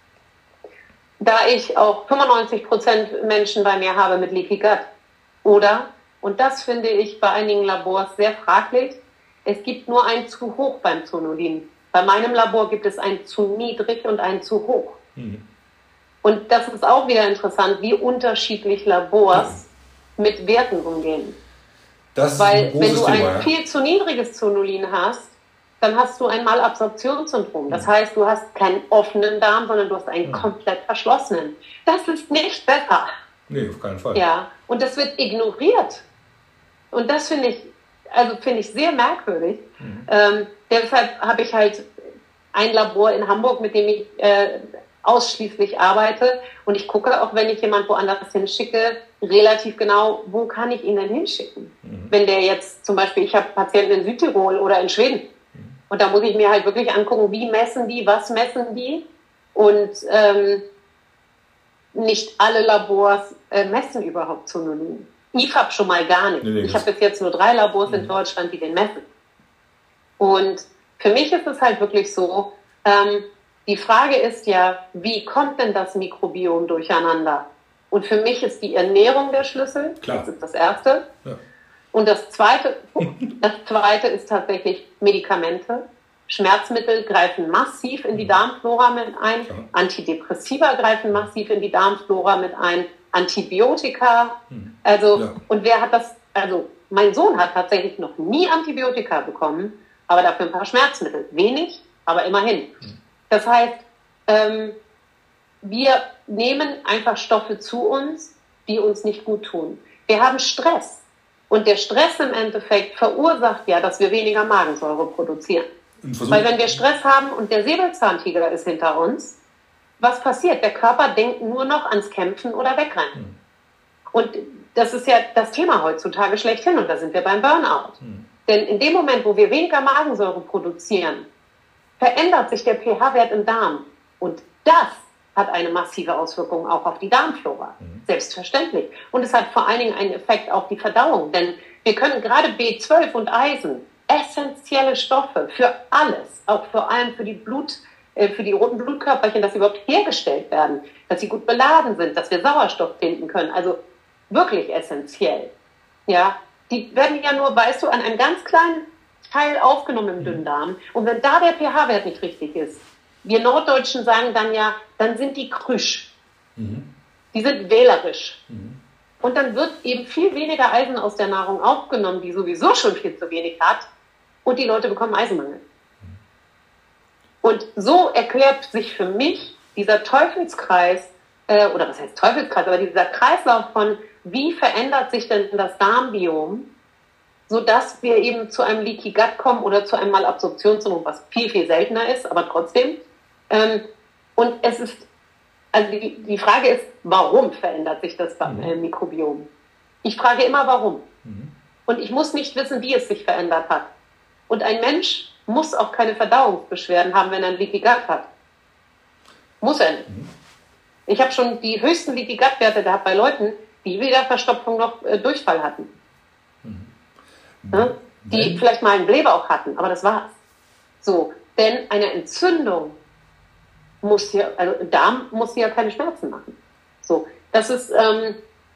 Da ich auch fünfundneunzig Prozent Menschen bei mir habe mit Leaky Gut. Oder, und das finde ich bei einigen Labors sehr fraglich, es gibt nur ein zu hoch beim Zonulin. Bei meinem Labor gibt es ein zu niedrig und ein zu hoch. Mhm. Und das ist auch wieder interessant, wie unterschiedlich Labors ja. mit Werten umgehen. Das ist Weil ein großes wenn du Thema, ein ja. viel zu niedriges Zonulin hast, dann hast du ein Malabsorptionssyndrom. Das heißt, du hast keinen offenen Darm, sondern du hast einen ja. komplett verschlossenen. Das ist nicht besser. Nee, auf keinen Fall. Ja, und das wird ignoriert. Und das finde ich, also finde ich sehr merkwürdig. Mhm. Ähm, deshalb habe ich halt ein Labor in Hamburg, mit dem ich äh, ausschließlich arbeite. Und ich gucke, auch wenn ich jemand woanders hinschicke, relativ genau, wo kann ich ihn denn hinschicken? Mhm. Wenn der jetzt zum Beispiel, ich habe Patienten in Südtirol oder in Schweden. Mhm. Und da muss ich mir halt wirklich angucken, wie messen die, was messen die. Und ähm, nicht alle Labors äh, messen überhaupt Zonulin. I F A B schon mal gar nicht. Nee, nee, ich habe bis jetzt nur drei Labors mhm. in Deutschland, die den messen. Und für mich ist es halt wirklich so, ähm, die Frage ist ja, wie kommt denn das Mikrobiom durcheinander? Und für mich ist die Ernährung der Schlüssel. Klar. Das ist das Erste. Ja. Und das Zweite, das Zweite ist tatsächlich Medikamente. Schmerzmittel greifen massiv in die Darmflora mit ein. Ja. Antidepressiva greifen massiv in die Darmflora mit ein. Antibiotika. Hm. Also, ja. Und wer hat das, also mein Sohn hat tatsächlich noch nie Antibiotika bekommen, aber dafür ein paar Schmerzmittel. Wenig, aber immerhin. Hm. Das heißt, ähm, wir nehmen einfach Stoffe zu uns, die uns nicht gut tun. Wir haben Stress. Und der Stress im Endeffekt verursacht ja, dass wir weniger Magensäure produzieren. Weil wenn wir Stress haben und der Säbelzahntiger ist hinter uns, was passiert? Der Körper denkt nur noch ans Kämpfen oder Wegrennen. Mhm. Und das ist ja das Thema heutzutage schlechthin und da sind wir beim Burnout. Mhm. Denn in dem Moment, wo wir weniger Magensäure produzieren, verändert sich der pH-Wert im Darm. Und das hat eine massive Auswirkung auch auf die Darmflora. Mhm. Selbstverständlich. Und es hat vor allen Dingen einen Effekt auf die Verdauung. Denn wir können gerade B zwölf und Eisen, essentielle Stoffe für alles, auch vor allem für die Blut, äh, für die roten Blutkörperchen, dass sie überhaupt hergestellt werden, dass sie gut beladen sind, dass wir Sauerstoff finden können. Also wirklich essentiell. Ja, die werden ja nur, weißt du, an einem ganz kleinen Teil aufgenommen im Dünndarm. Und wenn da der pH-Wert nicht richtig ist, wir Norddeutschen sagen dann ja, dann sind die krüsch. Mhm. Die sind wählerisch. Mhm. Und dann wird eben viel weniger Eisen aus der Nahrung aufgenommen, die sowieso schon viel zu wenig hat. Und die Leute bekommen Eisenmangel. Und so erklärt sich für mich dieser Teufelskreis, äh, oder was heißt Teufelskreis, aber dieser Kreislauf von, wie verändert sich denn das Darmbiom, sodass wir eben zu einem Leaky Gut kommen oder zu einem Malabsorptionssyndrom, was viel, viel seltener ist, aber trotzdem. Ähm, und es ist, also die, die Frage ist, warum verändert sich das äh, Mikrobiom? Ich frage immer, warum. Mhm. Und ich muss nicht wissen, wie es sich verändert hat. Und ein Mensch muss auch keine Verdauungsbeschwerden haben, wenn er ein Leaky Gut hat. Muss er nicht. Mhm. Ich habe schon die höchsten Leaky Gut Werte gehabt bei Leuten, die weder Verstopfung noch äh, Durchfall hatten. Mhm. Ja? Die mhm. vielleicht mal einen Blähbauch hatten, aber das war's. So, denn eine Entzündung muss hier, also Darm muss hier ja keine Schmerzen machen. So, das ist, ähm,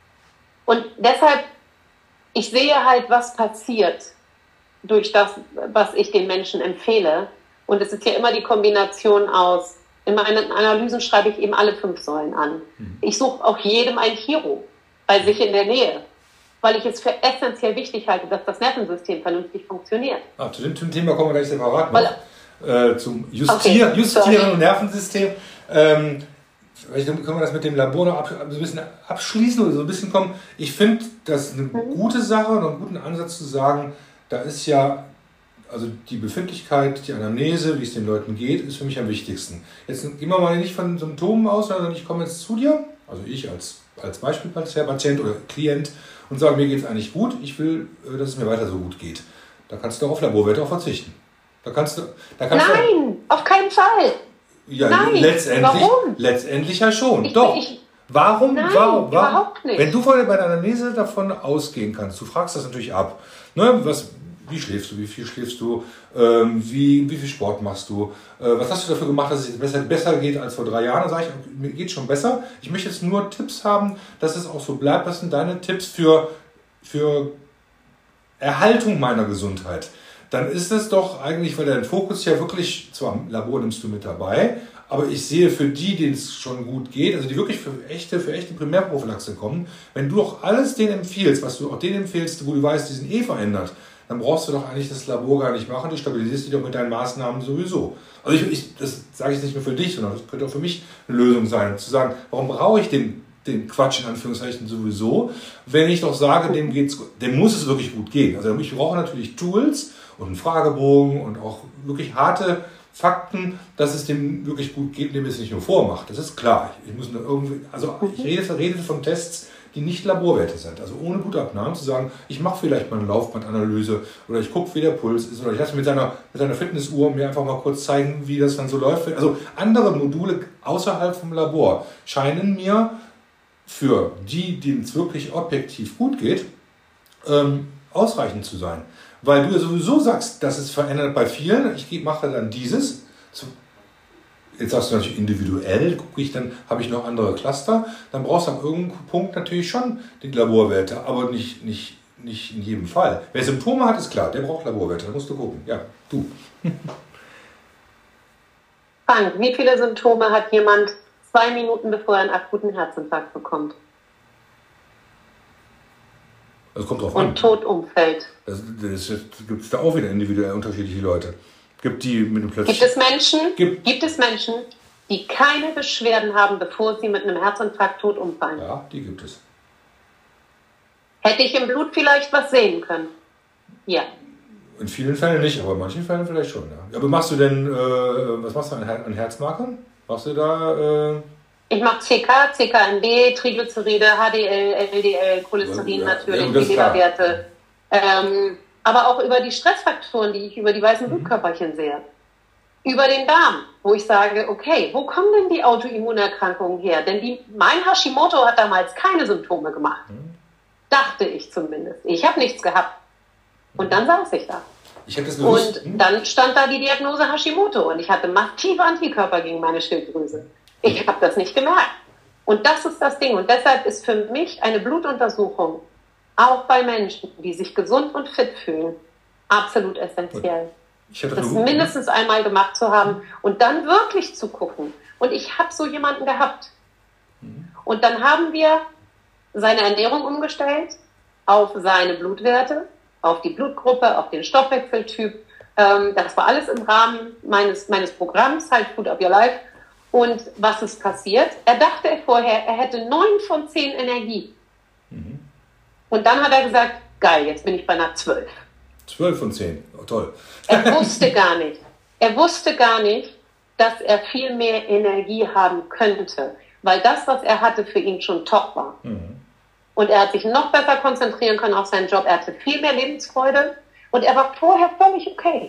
und deshalb, ich sehe halt, was passiert durch das, was ich den Menschen empfehle. Und es ist ja immer die Kombination aus, in meinen Analysen schreibe ich eben alle fünf Säulen an. Mhm. Ich suche auch jedem ein Chiro bei sich in der Nähe, weil ich es für essentiell wichtig halte, dass das Nervensystem vernünftig funktioniert. Ah, zu dem Thema kommen wir gleich separat noch. Äh, zum Justier, okay, Justieren und Nervensystem. Ähm, vielleicht können wir das mit dem Labor noch ab, so ein bisschen abschließen oder so ein bisschen kommen. Ich finde das eine mhm. gute Sache und einen guten Ansatz zu sagen, da ist ja, also die Befindlichkeit, die Anamnese, wie es den Leuten geht, ist für mich am wichtigsten. Jetzt gehen wir mal nicht von Symptomen aus, sondern ich komme jetzt zu dir, also ich als, als Beispielpatient oder Klient, und sage, mir geht es eigentlich gut, ich will, dass es mir weiter so gut geht. Da kannst du auf Laborwerte auch verzichten. Da kannst du, da kannst Nein, du, auf keinen Fall. Ja, Nein, letztendlich, warum? Letztendlich ja schon. Ich, Doch. Ich, warum, nein, warum, warum? Überhaupt nicht. Wenn du vorher bei der Anamnese davon ausgehen kannst, du fragst das natürlich ab. Ne, was, wie schläfst du, wie viel schläfst du, ähm, wie, wie viel Sport machst du, äh, was hast du dafür gemacht, dass es jetzt besser, besser geht als vor drei Jahren? Dann sage ich, mir geht schon besser. Ich möchte jetzt nur Tipps haben, dass es auch so bleibt. Was sind deine Tipps für, für Erhaltung meiner Gesundheit? Dann ist es doch eigentlich, weil dein Fokus ja wirklich, zwar im Labor nimmst du mit dabei, aber ich sehe für die, denen es schon gut geht, also die wirklich für echte, für echte Primärprophylaxe kommen, wenn du doch alles denen empfiehlst, was du auch denen empfiehlst, wo du weißt, die sind eh verändert, dann brauchst du doch eigentlich das Labor gar nicht machen, du stabilisierst die doch mit deinen Maßnahmen sowieso. Also ich, ich das sage ich nicht nur für dich, sondern das könnte auch für mich eine Lösung sein, zu sagen, warum brauche ich den den Quatsch in Anführungszeichen sowieso, wenn ich doch sage, dem geht's, dem muss es wirklich gut gehen. Also ich brauche natürlich Tools und einen Fragebogen und auch wirklich harte Fakten, dass es dem wirklich gut geht, dem es nicht nur vormacht. Das ist klar. Ich muss nur irgendwie, also ich rede, rede von Tests, die nicht Laborwerte sind. Also ohne Blutabnahmen zu sagen, ich mache vielleicht mal eine Laufbandanalyse oder ich gucke, wie der Puls ist oder ich lasse mit seiner, mit seiner Fitnessuhr mir einfach mal kurz zeigen, wie das dann so läuft. Also andere Module außerhalb vom Labor scheinen mir für die, denen es wirklich objektiv gut geht, ähm, ausreichend zu sein. Weil du ja sowieso sagst, dass es verändert bei vielen, ich mache dann dieses, jetzt sagst du natürlich individuell, gucke ich, dann habe ich noch andere Cluster, dann brauchst du an irgendeinem Punkt natürlich schon die Laborwerte, aber nicht, nicht, nicht in jedem Fall. Wer Symptome hat, ist klar, der braucht Laborwerte, da musst du gucken. Ja, du. Frank, wie viele Symptome hat jemand zwei Minuten bevor er einen akuten Herzinfarkt bekommt? Das kommt drauf und an. Und tot umfällt. Das, das, das gibt es da auch wieder individuell unterschiedliche Leute. Gibt die mit dem plötzlich. Gibt es Menschen, gibt, gibt es Menschen, die keine Beschwerden haben, bevor sie mit einem Herzinfarkt tot umfallen. Ja, die gibt es. Hätte ich im Blut vielleicht was sehen können? Ja. In vielen Fällen nicht, aber in manchen Fällen vielleicht schon. Ja. Aber machst du denn, äh, was machst du an, Her an Herzmarkern? Machst du da... Äh Ich mache C K, C K M B, Triglyceride, H D L, L D L, Cholesterin ja, natürlich, ja, die Leberwerte. Ähm, aber auch über die Stressfaktoren, die ich über die weißen Blutkörperchen sehe. Über den Darm, wo ich sage, okay, wo kommen denn die Autoimmunerkrankungen her? Denn die, mein Hashimoto hat damals keine Symptome gemacht. Mhm. Dachte ich zumindest. Ich habe nichts gehabt. Und dann saß ich da. Ich hätte es gewusst. Und dann stand da die Diagnose Hashimoto und ich hatte massive Antikörper gegen meine Schilddrüse. Ich habe das nicht gemerkt. Und das ist das Ding. Und deshalb ist für mich eine Blutuntersuchung, auch bei Menschen, die sich gesund und fit fühlen, absolut essentiell. Ich hätte das mindestens einmal gemacht zu haben und dann wirklich zu gucken. Und ich habe so jemanden gehabt. Und dann haben wir seine Ernährung umgestellt auf seine Blutwerte, auf die Blutgruppe, auf den Stoffwechseltyp. Das war alles im Rahmen meines, meines Programms, halt Food of Your Life. Und was ist passiert? Er dachte vorher, er hätte neun von zehn Energie. Mhm. Und dann hat er gesagt, geil, jetzt bin ich bei einer zwölf. zwölf von zehn, oh, toll. Er wusste gar nicht, er wusste gar nicht, dass er viel mehr Energie haben könnte, weil das, was er hatte, für ihn schon top war. Mhm. Und er hat sich noch besser konzentrieren können auf seinen Job, er hatte viel mehr Lebensfreude und er war vorher völlig okay.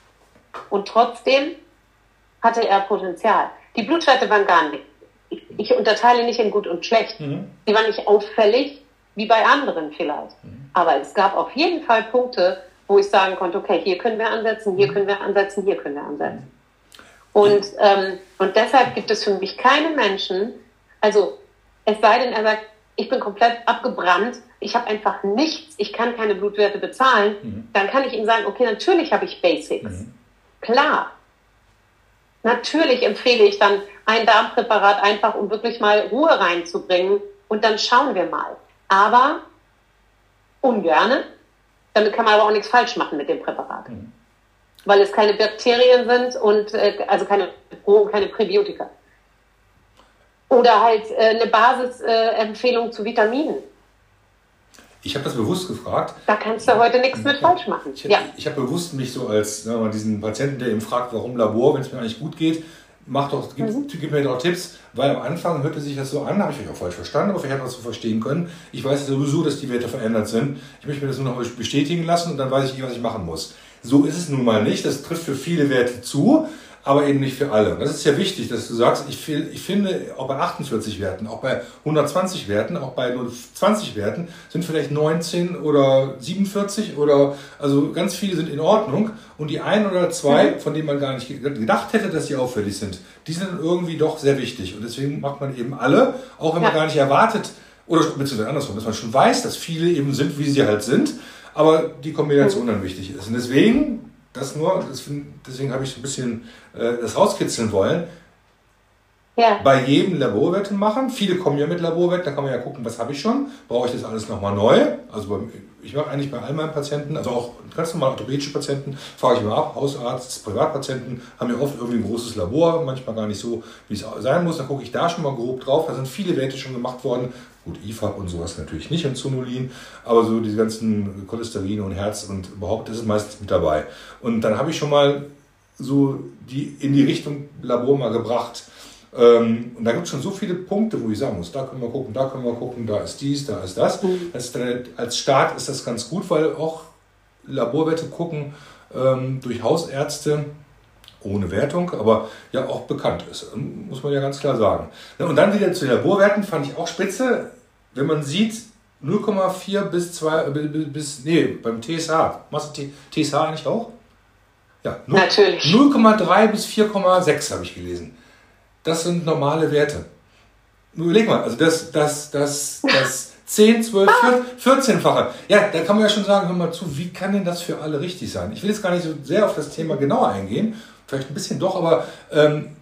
Und trotzdem hatte er Potenzial. Die Blutwerte waren gar nicht. Ich, ich unterteile nicht in gut und schlecht. Mhm. Sie waren nicht auffällig, wie bei anderen vielleicht. Mhm. Aber es gab auf jeden Fall Punkte, wo ich sagen konnte, okay, hier können wir ansetzen, hier können wir ansetzen, hier können wir ansetzen. Und, ähm, und deshalb gibt es für mich keine Menschen, also es sei denn, er sagt, ich bin komplett abgebrannt, ich habe einfach nichts, ich kann keine Blutwerte bezahlen, mhm. dann kann ich ihm sagen, okay, natürlich habe ich Basics. Mhm. Klar. Natürlich empfehle ich dann ein Darmpräparat einfach, um wirklich mal Ruhe reinzubringen und dann schauen wir mal. Aber ungerne, damit kann man aber auch nichts falsch machen mit dem Präparat. Mhm. Weil es keine Bakterien sind und äh, also keine Pro- und keine Präbiotika. Oder halt äh, eine Basisempfehlung äh, zu Vitaminen. Ich habe das bewusst gefragt. Da kannst du heute nichts mit falsch machen. Ich, ja. ich habe bewusst mich so als sagen wir mal, diesen Patienten, der eben fragt, warum Labor, wenn es mir eigentlich gut geht, mach doch, gib, mhm. gib mir doch Tipps, weil am Anfang hörte sich das so an, habe ich euch auch falsch verstanden, aber vielleicht hat man es so verstehen können. Ich weiß sowieso, dass die Werte verändert sind. Ich möchte mir das nur noch bestätigen lassen und dann weiß ich, was ich machen muss. So ist es nun mal nicht. Das trifft für viele Werte zu, aber eben nicht für alle. Und das ist ja wichtig, dass du sagst, ich, ich finde, auch bei achtundvierzig Werten, auch bei hundertzwanzig Werten, auch bei nur zwanzig Werten sind vielleicht neunzehn oder siebenundvierzig oder, also ganz viele sind in Ordnung und die ein oder zwei, von denen man gar nicht gedacht hätte, dass sie auffällig sind, die sind irgendwie doch sehr wichtig und deswegen macht man eben alle, auch wenn man ja. gar nicht erwartet, oder beziehungsweise andersrum, dass man schon weiß, dass viele eben sind, wie sie halt sind, aber die Kombination mhm. dann wichtig ist. Und deswegen, das nur, deswegen habe ich ein bisschen äh, das rauskitzeln wollen. Ja. Bei jedem Laborwerte machen. Viele kommen ja mit Laborwert, da kann man ja gucken, was habe ich schon. Brauche ich das alles nochmal neu? Also bei, ich mache eigentlich bei all meinen Patienten, also auch ganz normal orthopädische Patienten, frage ich immer ab, Hausarzt, Privatpatienten haben ja oft irgendwie ein großes Labor, manchmal gar nicht so, wie es sein muss. Dann gucke ich da schon mal grob drauf. Da sind viele Werte schon gemacht worden. Gut, I F A B und sowas natürlich nicht und Zonulin, aber so diese ganzen Cholesterin und Herz und überhaupt ist es meistens mit dabei. Und dann habe ich schon mal so die in die Richtung Labor mal gebracht. Ähm, und da gibt es schon so viele Punkte, wo ich sagen muss, da können wir gucken, da können wir gucken, da ist dies, da ist das. Mhm. das ist dann, als Start ist das ganz gut, weil auch Laborwerte gucken ähm, durch Hausärzte, ohne Wertung, aber ja auch bekannt ist, muss man ja ganz klar sagen. Und dann wieder zu den Laborwerten, fand ich auch spitze, wenn man sieht, null Komma vier bis zwei, bis, nee, beim T S H. Machst du T S H eigentlich auch? Ja, natürlich. null Komma drei bis vier Komma sechs habe ich gelesen. Das sind normale Werte. Nur überleg mal, also das, das, das, das zehn, zwölf, vierzehnfache. Ja, da kann man ja schon sagen, hör mal zu, wie kann denn das für alle richtig sein? Ich will jetzt gar nicht so sehr auf das Thema genauer eingehen, vielleicht ein bisschen doch, aber ähm,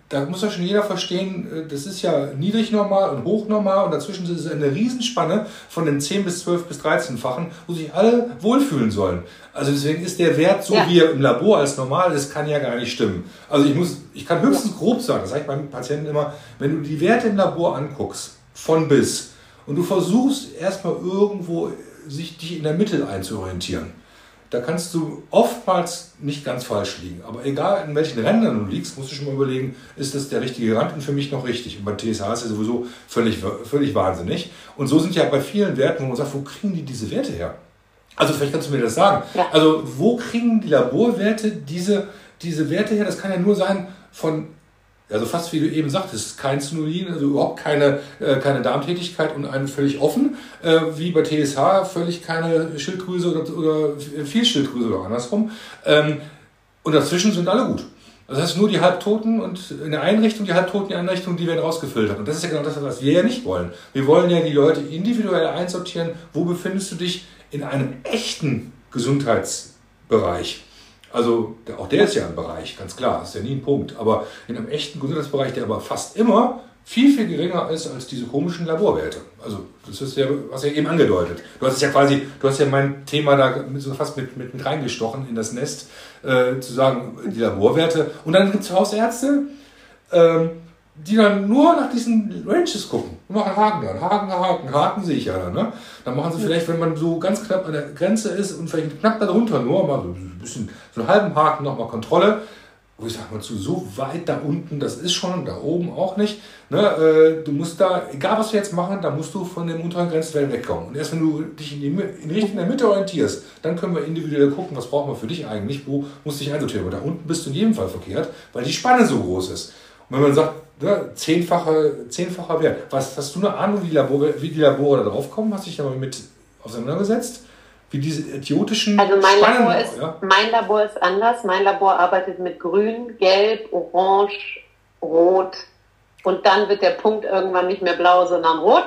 da muss ja schon jeder verstehen, das ist ja niedrignormal und hochnormal und dazwischen ist es eine Riesenspanne von den zehn bis zwölf bis dreizehnfachen, wo sich alle wohlfühlen sollen. Also deswegen ist der Wert, so ja. wie er im Labor als normal ist, kann ja gar nicht stimmen. Also ich muss, ich kann höchstens grob sagen, das sage ich meinen Patienten immer, wenn du die Werte im Labor anguckst, von bis, und du versuchst erstmal irgendwo sich dich in der Mitte einzuorientieren, da kannst du oftmals nicht ganz falsch liegen. Aber egal, in welchen Rändern du liegst, musst du schon mal überlegen, ist das der richtige Rand und für mich noch richtig. Und bei T S H ist ja sowieso völlig, völlig wahnsinnig. Und so sind ja bei vielen Werten, wo man sagt, wo kriegen die diese Werte her? Also vielleicht kannst du mir das sagen. Ja. Also wo kriegen die Laborwerte diese, diese Werte her? Das kann ja nur sein von, also fast wie du eben sagtest, kein Zonulin, also überhaupt keine, äh, keine Darmtätigkeit und eine völlig offen, äh, wie bei T S H völlig keine Schilddrüse oder, oder viel Schilddrüse oder andersrum. Ähm, und dazwischen sind alle gut. Das heißt, nur die Halbtoten und in der einen Richtung, die Halbtoten in der anderen Richtung, die werden rausgefiltert. Und das ist ja genau das, was wir ja nicht wollen. Wir wollen ja die Leute individuell einsortieren. Wo befindest du dich in einem echten Gesundheitsbereich? Also auch der ist ja ein Bereich, ganz klar, ist ja nie ein Punkt. Aber in einem echten Gesundheitsbereich, der aber fast immer viel, viel geringer ist als diese komischen Laborwerte. Also das ist ja, was ja eben angedeutet. Du hast es ja quasi, du hast ja mein Thema da so fast mit, mit, mit reingestochen in das Nest, äh, zu sagen, die Laborwerte. Und dann gibt es Hausärzte, ähm, die dann nur nach diesen Ranges gucken. Und machen Haken dann. Haken, Haken, Haken sehe ich ja dann. Ne? Dann machen sie vielleicht, wenn man so ganz knapp an der Grenze ist und vielleicht knapp darunter nur, mal so ein bisschen, so einen halben Haken nochmal Kontrolle. Wo ich sage mal zu, so weit da unten, das ist schon, da oben auch nicht. Ne? Äh, du musst da, egal was wir jetzt machen, da musst du von dem unteren Grenzwert wegkommen. Und erst wenn du dich in die, in die Richtung der Mitte orientierst, dann können wir individuell gucken, was brauchen wir für dich eigentlich, wo musst du dich einsortieren. Aber da unten bist du in jedem Fall verkehrt, weil die Spanne so groß ist. Und wenn man sagt, ne, zehnfache, zehnfacher Wert, was, hast du eine Ahnung, wie die Labore, wie die Labore da drauf kommen? Hast du dich damit mit auseinandergesetzt? Wie diese idiotischen Also mein Spannen, Labor, ist, ja? mein Labor ist anders. Mein Labor arbeitet mit Grün, Gelb, Orange, Rot und dann wird der Punkt irgendwann nicht mehr blau, sondern rot.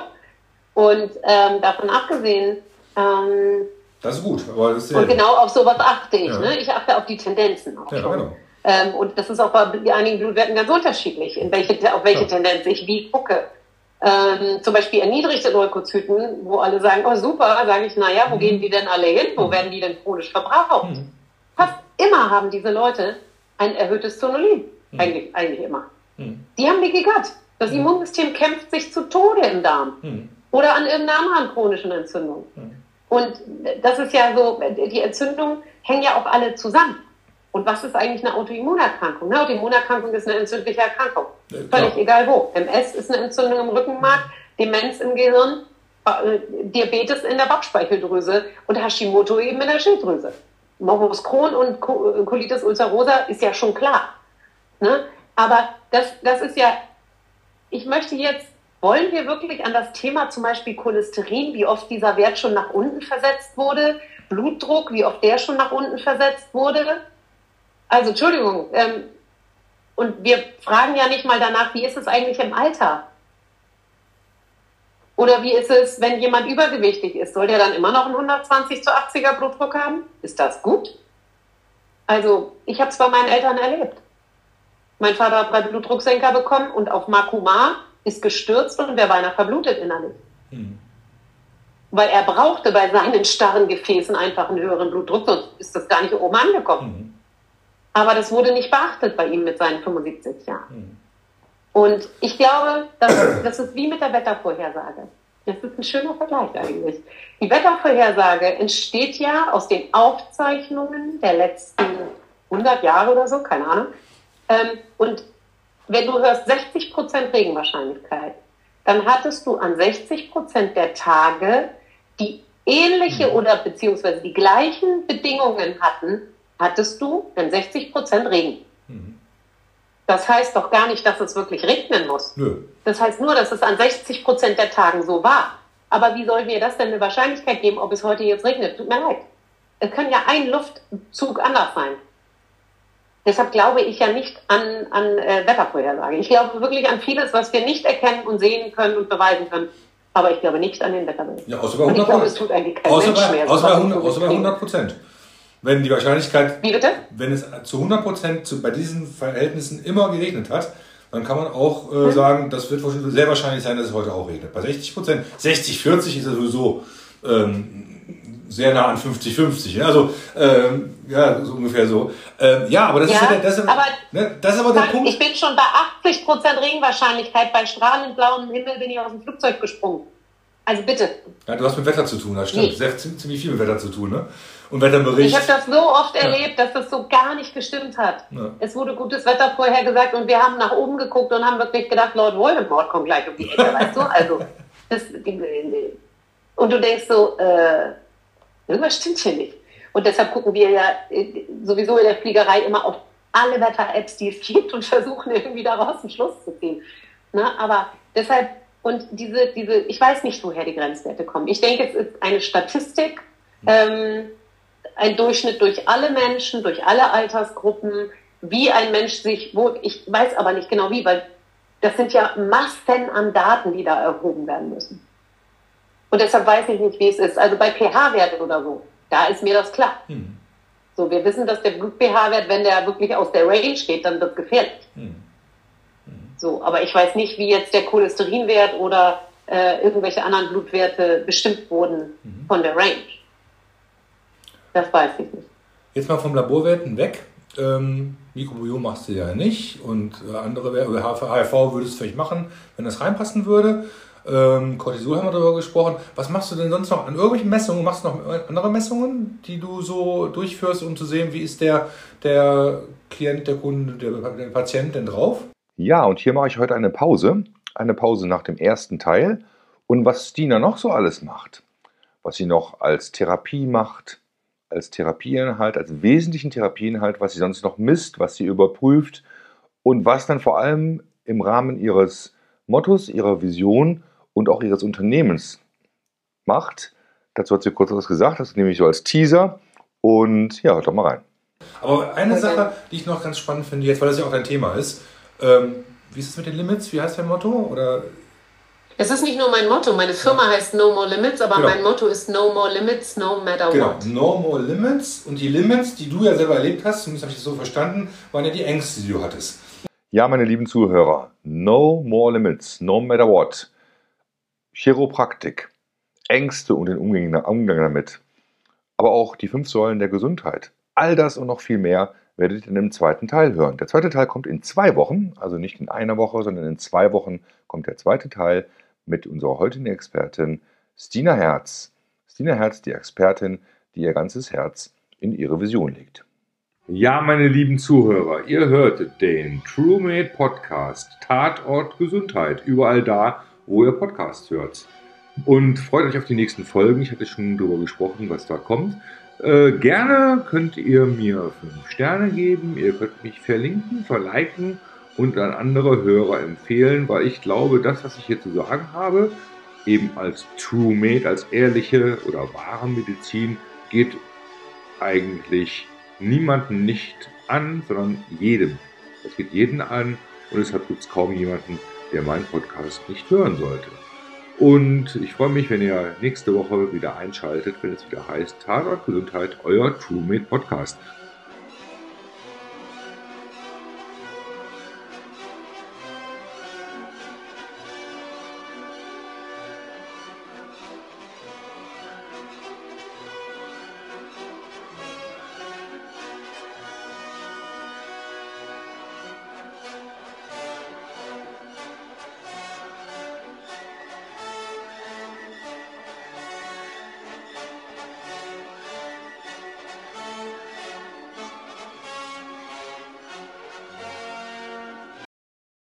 Und ähm, davon abgesehen... Ähm, das ist gut. Aber das ist und genau auf sowas achte ich. Ja. Ne? Ich achte auf die Tendenzen auch ja, schon. Genau. Ähm, und das ist auch bei einigen Blutwerten ganz unterschiedlich, in welche, auf welche ja. Tendenz ich wie gucke. Ähm, zum Beispiel erniedrigte Leukozyten, wo alle sagen, oh super, sage ich, naja, wo mhm. gehen die denn alle hin? Wo mhm. werden die denn chronisch verbraucht? Mhm. Fast immer haben diese Leute ein erhöhtes Zonulin. Mhm. Eigentlich, eigentlich immer. Mhm. Die haben Leaky Gut. Das mhm. Immunsystem kämpft sich zu Tode im Darm. Mhm. Oder an irgendeiner anderen chronischen Entzündung. Mhm. Und das ist ja so, die Entzündungen hängen ja auch alle zusammen. Und was ist eigentlich eine Autoimmunerkrankung? Eine Autoimmunerkrankung ist eine entzündliche Erkrankung. Ja, völlig egal wo. M S ist eine Entzündung im Rückenmark, Demenz im Gehirn, äh, Diabetes in der Bauchspeicheldrüse und Hashimoto eben in der Schilddrüse. Morbus Crohn und Colitis ulcerosa ist ja schon klar. Ne? Aber das, das ist ja, ich möchte jetzt, wollen wir wirklich an das Thema zum Beispiel Cholesterin, wie oft dieser Wert schon nach unten versetzt wurde, Blutdruck, wie oft der schon nach unten versetzt wurde? Also, Entschuldigung, ähm, und wir fragen ja nicht mal danach, wie ist es eigentlich im Alter? Oder wie ist es, wenn jemand übergewichtig ist? Soll der dann immer noch einen hundertzwanzig zu achtziger Blutdruck haben? Ist das gut? Also, ich habe es bei meinen Eltern erlebt. Mein Vater hat drei Blutdrucksenker bekommen und auf Makuma ist gestürzt und wäre beinahe verblutet innerlich. Hm. Weil er brauchte bei seinen starren Gefäßen einfach einen höheren Blutdruck, sonst ist das gar nicht oben angekommen. Hm. Aber das wurde nicht beachtet bei ihm mit seinen fünfundsiebzig Jahren. Hm. Und ich glaube, das, das ist wie mit der Wettervorhersage. Das ist ein schöner Vergleich eigentlich. Die Wettervorhersage entsteht ja aus den Aufzeichnungen der letzten hundert Jahre oder so, keine Ahnung. Und wenn du hörst sechzig Prozent Regenwahrscheinlichkeit, dann hattest du an sechzig Prozent der Tage, die ähnliche oder beziehungsweise die gleichen Bedingungen hatten, hattest du dann sechzig Prozent Regen. Mhm. Das heißt doch gar nicht, dass es wirklich regnen muss. Nö. Das heißt nur, dass es an sechzig Prozent der Tagen so war. Aber wie soll mir das denn eine Wahrscheinlichkeit geben, ob es heute jetzt regnet? Tut mir leid. Es kann ja ein Luftzug anders sein. Deshalb glaube ich ja nicht an, an äh, Wettervorhersage. Ich glaube wirklich an vieles, was wir nicht erkennen und sehen können und beweisen können. Aber ich glaube nicht an den Wetterbericht. Ja, außer bei hundert Prozent. Und ich glaube, es tut eigentlich kein außer Mensch bei, mehr. Außer bei hundert, außer bei hundert Prozent. Wenn die Wahrscheinlichkeit, Wie bitte? wenn es zu hundert Prozent zu, bei diesen Verhältnissen immer geregnet hat, dann kann man auch äh, sagen, das wird sehr wahrscheinlich sein, dass es heute auch regnet. Bei sechzig Prozent, sechzig vierzig ist ja sowieso ähm, sehr nah an fünfzig fünfzig. Ne? Also, ähm, ja, so ungefähr so. Ähm, ja, aber das ja, ist ja der, das ist, aber, ne, das ist aber der Punkt. Ich bin schon bei achtzig Prozent Regenwahrscheinlichkeit, bei strahlend blauem Himmel bin ich aus dem Flugzeug gesprungen. Also bitte. Ja, du hast mit Wetter zu tun, das stimmt. Nee. Sehr, ziemlich viel mit Wetter zu tun, ne? Und Wetterbericht. Ich habe das so oft Ja. erlebt, dass das so gar nicht gestimmt hat. Ja. Es wurde gutes Wetter vorher gesagt und wir haben nach oben geguckt und haben wirklich gedacht, Lord Voldemort kommt gleich um die Ecke, weißt du? Also, das, und du denkst so, äh, irgendwas stimmt hier nicht. Und deshalb gucken wir ja sowieso in der Fliegerei immer auf alle Wetter-Apps, die es gibt und versuchen irgendwie daraus einen Schluss zu ziehen. Na, aber deshalb, und diese, diese, ich weiß nicht, woher die Grenzwerte kommen. Ich denke, es ist eine Statistik, ähm, ein Durchschnitt durch alle Menschen, durch alle Altersgruppen, wie ein Mensch sich, wo, ich weiß aber nicht genau wie, weil das sind ja Massen an Daten, die da erhoben werden müssen. Und deshalb weiß ich nicht, wie es ist. Also bei pH-Werten oder so, da ist mir das klar. Hm. So, wir wissen, dass der Blut-pH-Wert, wenn der wirklich aus der Range geht, dann wird es gefährlich. Hm. Hm. So, aber ich weiß nicht, wie jetzt der Cholesterinwert oder äh, irgendwelche anderen Blutwerte bestimmt wurden hm. von der Range. Das weiß ich nicht. Jetzt mal vom Laborwerten weg. Ähm, Mikrobiom machst du ja nicht und äh, andere Werte, oder H I V würdest du vielleicht machen, wenn das reinpassen würde. Ähm, Cortisol haben wir darüber gesprochen. Was machst du denn sonst noch an irgendwelchen Messungen? Machst du noch andere Messungen, die du so durchführst, um zu sehen, wie ist der, der Klient, der Kunde, der, der Patient denn drauf? Ja, und hier mache ich heute eine Pause. Eine Pause nach dem ersten Teil. Und was Stina noch so alles macht, was sie noch als Therapie macht, als Therapieinhalt, als wesentlichen Therapieinhalt, was sie sonst noch misst, was sie überprüft und was dann vor allem im Rahmen ihres Mottos, ihrer Vision und auch ihres Unternehmens macht. Dazu hat sie kurz was gesagt, das nehme ich so als Teaser und ja, hört doch mal rein. Aber eine okay. Sache, die ich noch ganz spannend finde jetzt, weil das ja auch dein Thema ist, ähm, wie ist es mit den Limits? Wie heißt dein Motto? Oder? Es ist nicht nur mein Motto, meine Firma ja. heißt No More Limits, aber genau. mein Motto ist No More Limits, no matter genau. what. No More Limits und die Limits, die du ja selber erlebt hast, zumindest habe ich das so verstanden, waren ja die Ängste, die du hattest. Ja, meine lieben Zuhörer, No More Limits, no matter what. Chiropraktik, Ängste und den Umgang, Umgang damit, aber auch die fünf Säulen der Gesundheit. All das und noch viel mehr werdet ihr in dem zweiten Teil hören. Der zweite Teil kommt in zwei Wochen, also nicht in einer Woche, sondern in zwei Wochen kommt der zweite Teil mit unserer heutigen Expertin Stina Herz. Stina Herz, die Expertin, die ihr ganzes Herz in ihre Vision legt. Ja, meine lieben Zuhörer, ihr hörtet den TrueMate Podcast, Tatort Gesundheit, überall da, wo ihr Podcasts hört. Und freut euch auf die nächsten Folgen. Ich hatte schon darüber gesprochen, was da kommt. Äh, gerne könnt ihr mir fünf Sterne geben, ihr könnt mich verlinken, verliken und an andere Hörer empfehlen, weil ich glaube, das, was ich hier zu sagen habe, eben als TrueMate, als ehrliche oder wahre Medizin, geht eigentlich niemanden nicht an, sondern jedem. Es geht jeden an und deshalb gibt es kaum jemanden, der meinen Podcast nicht hören sollte. Und ich freue mich, wenn ihr nächste Woche wieder einschaltet, wenn es wieder heißt Tatort Gesundheit, euer TrueMate Podcast.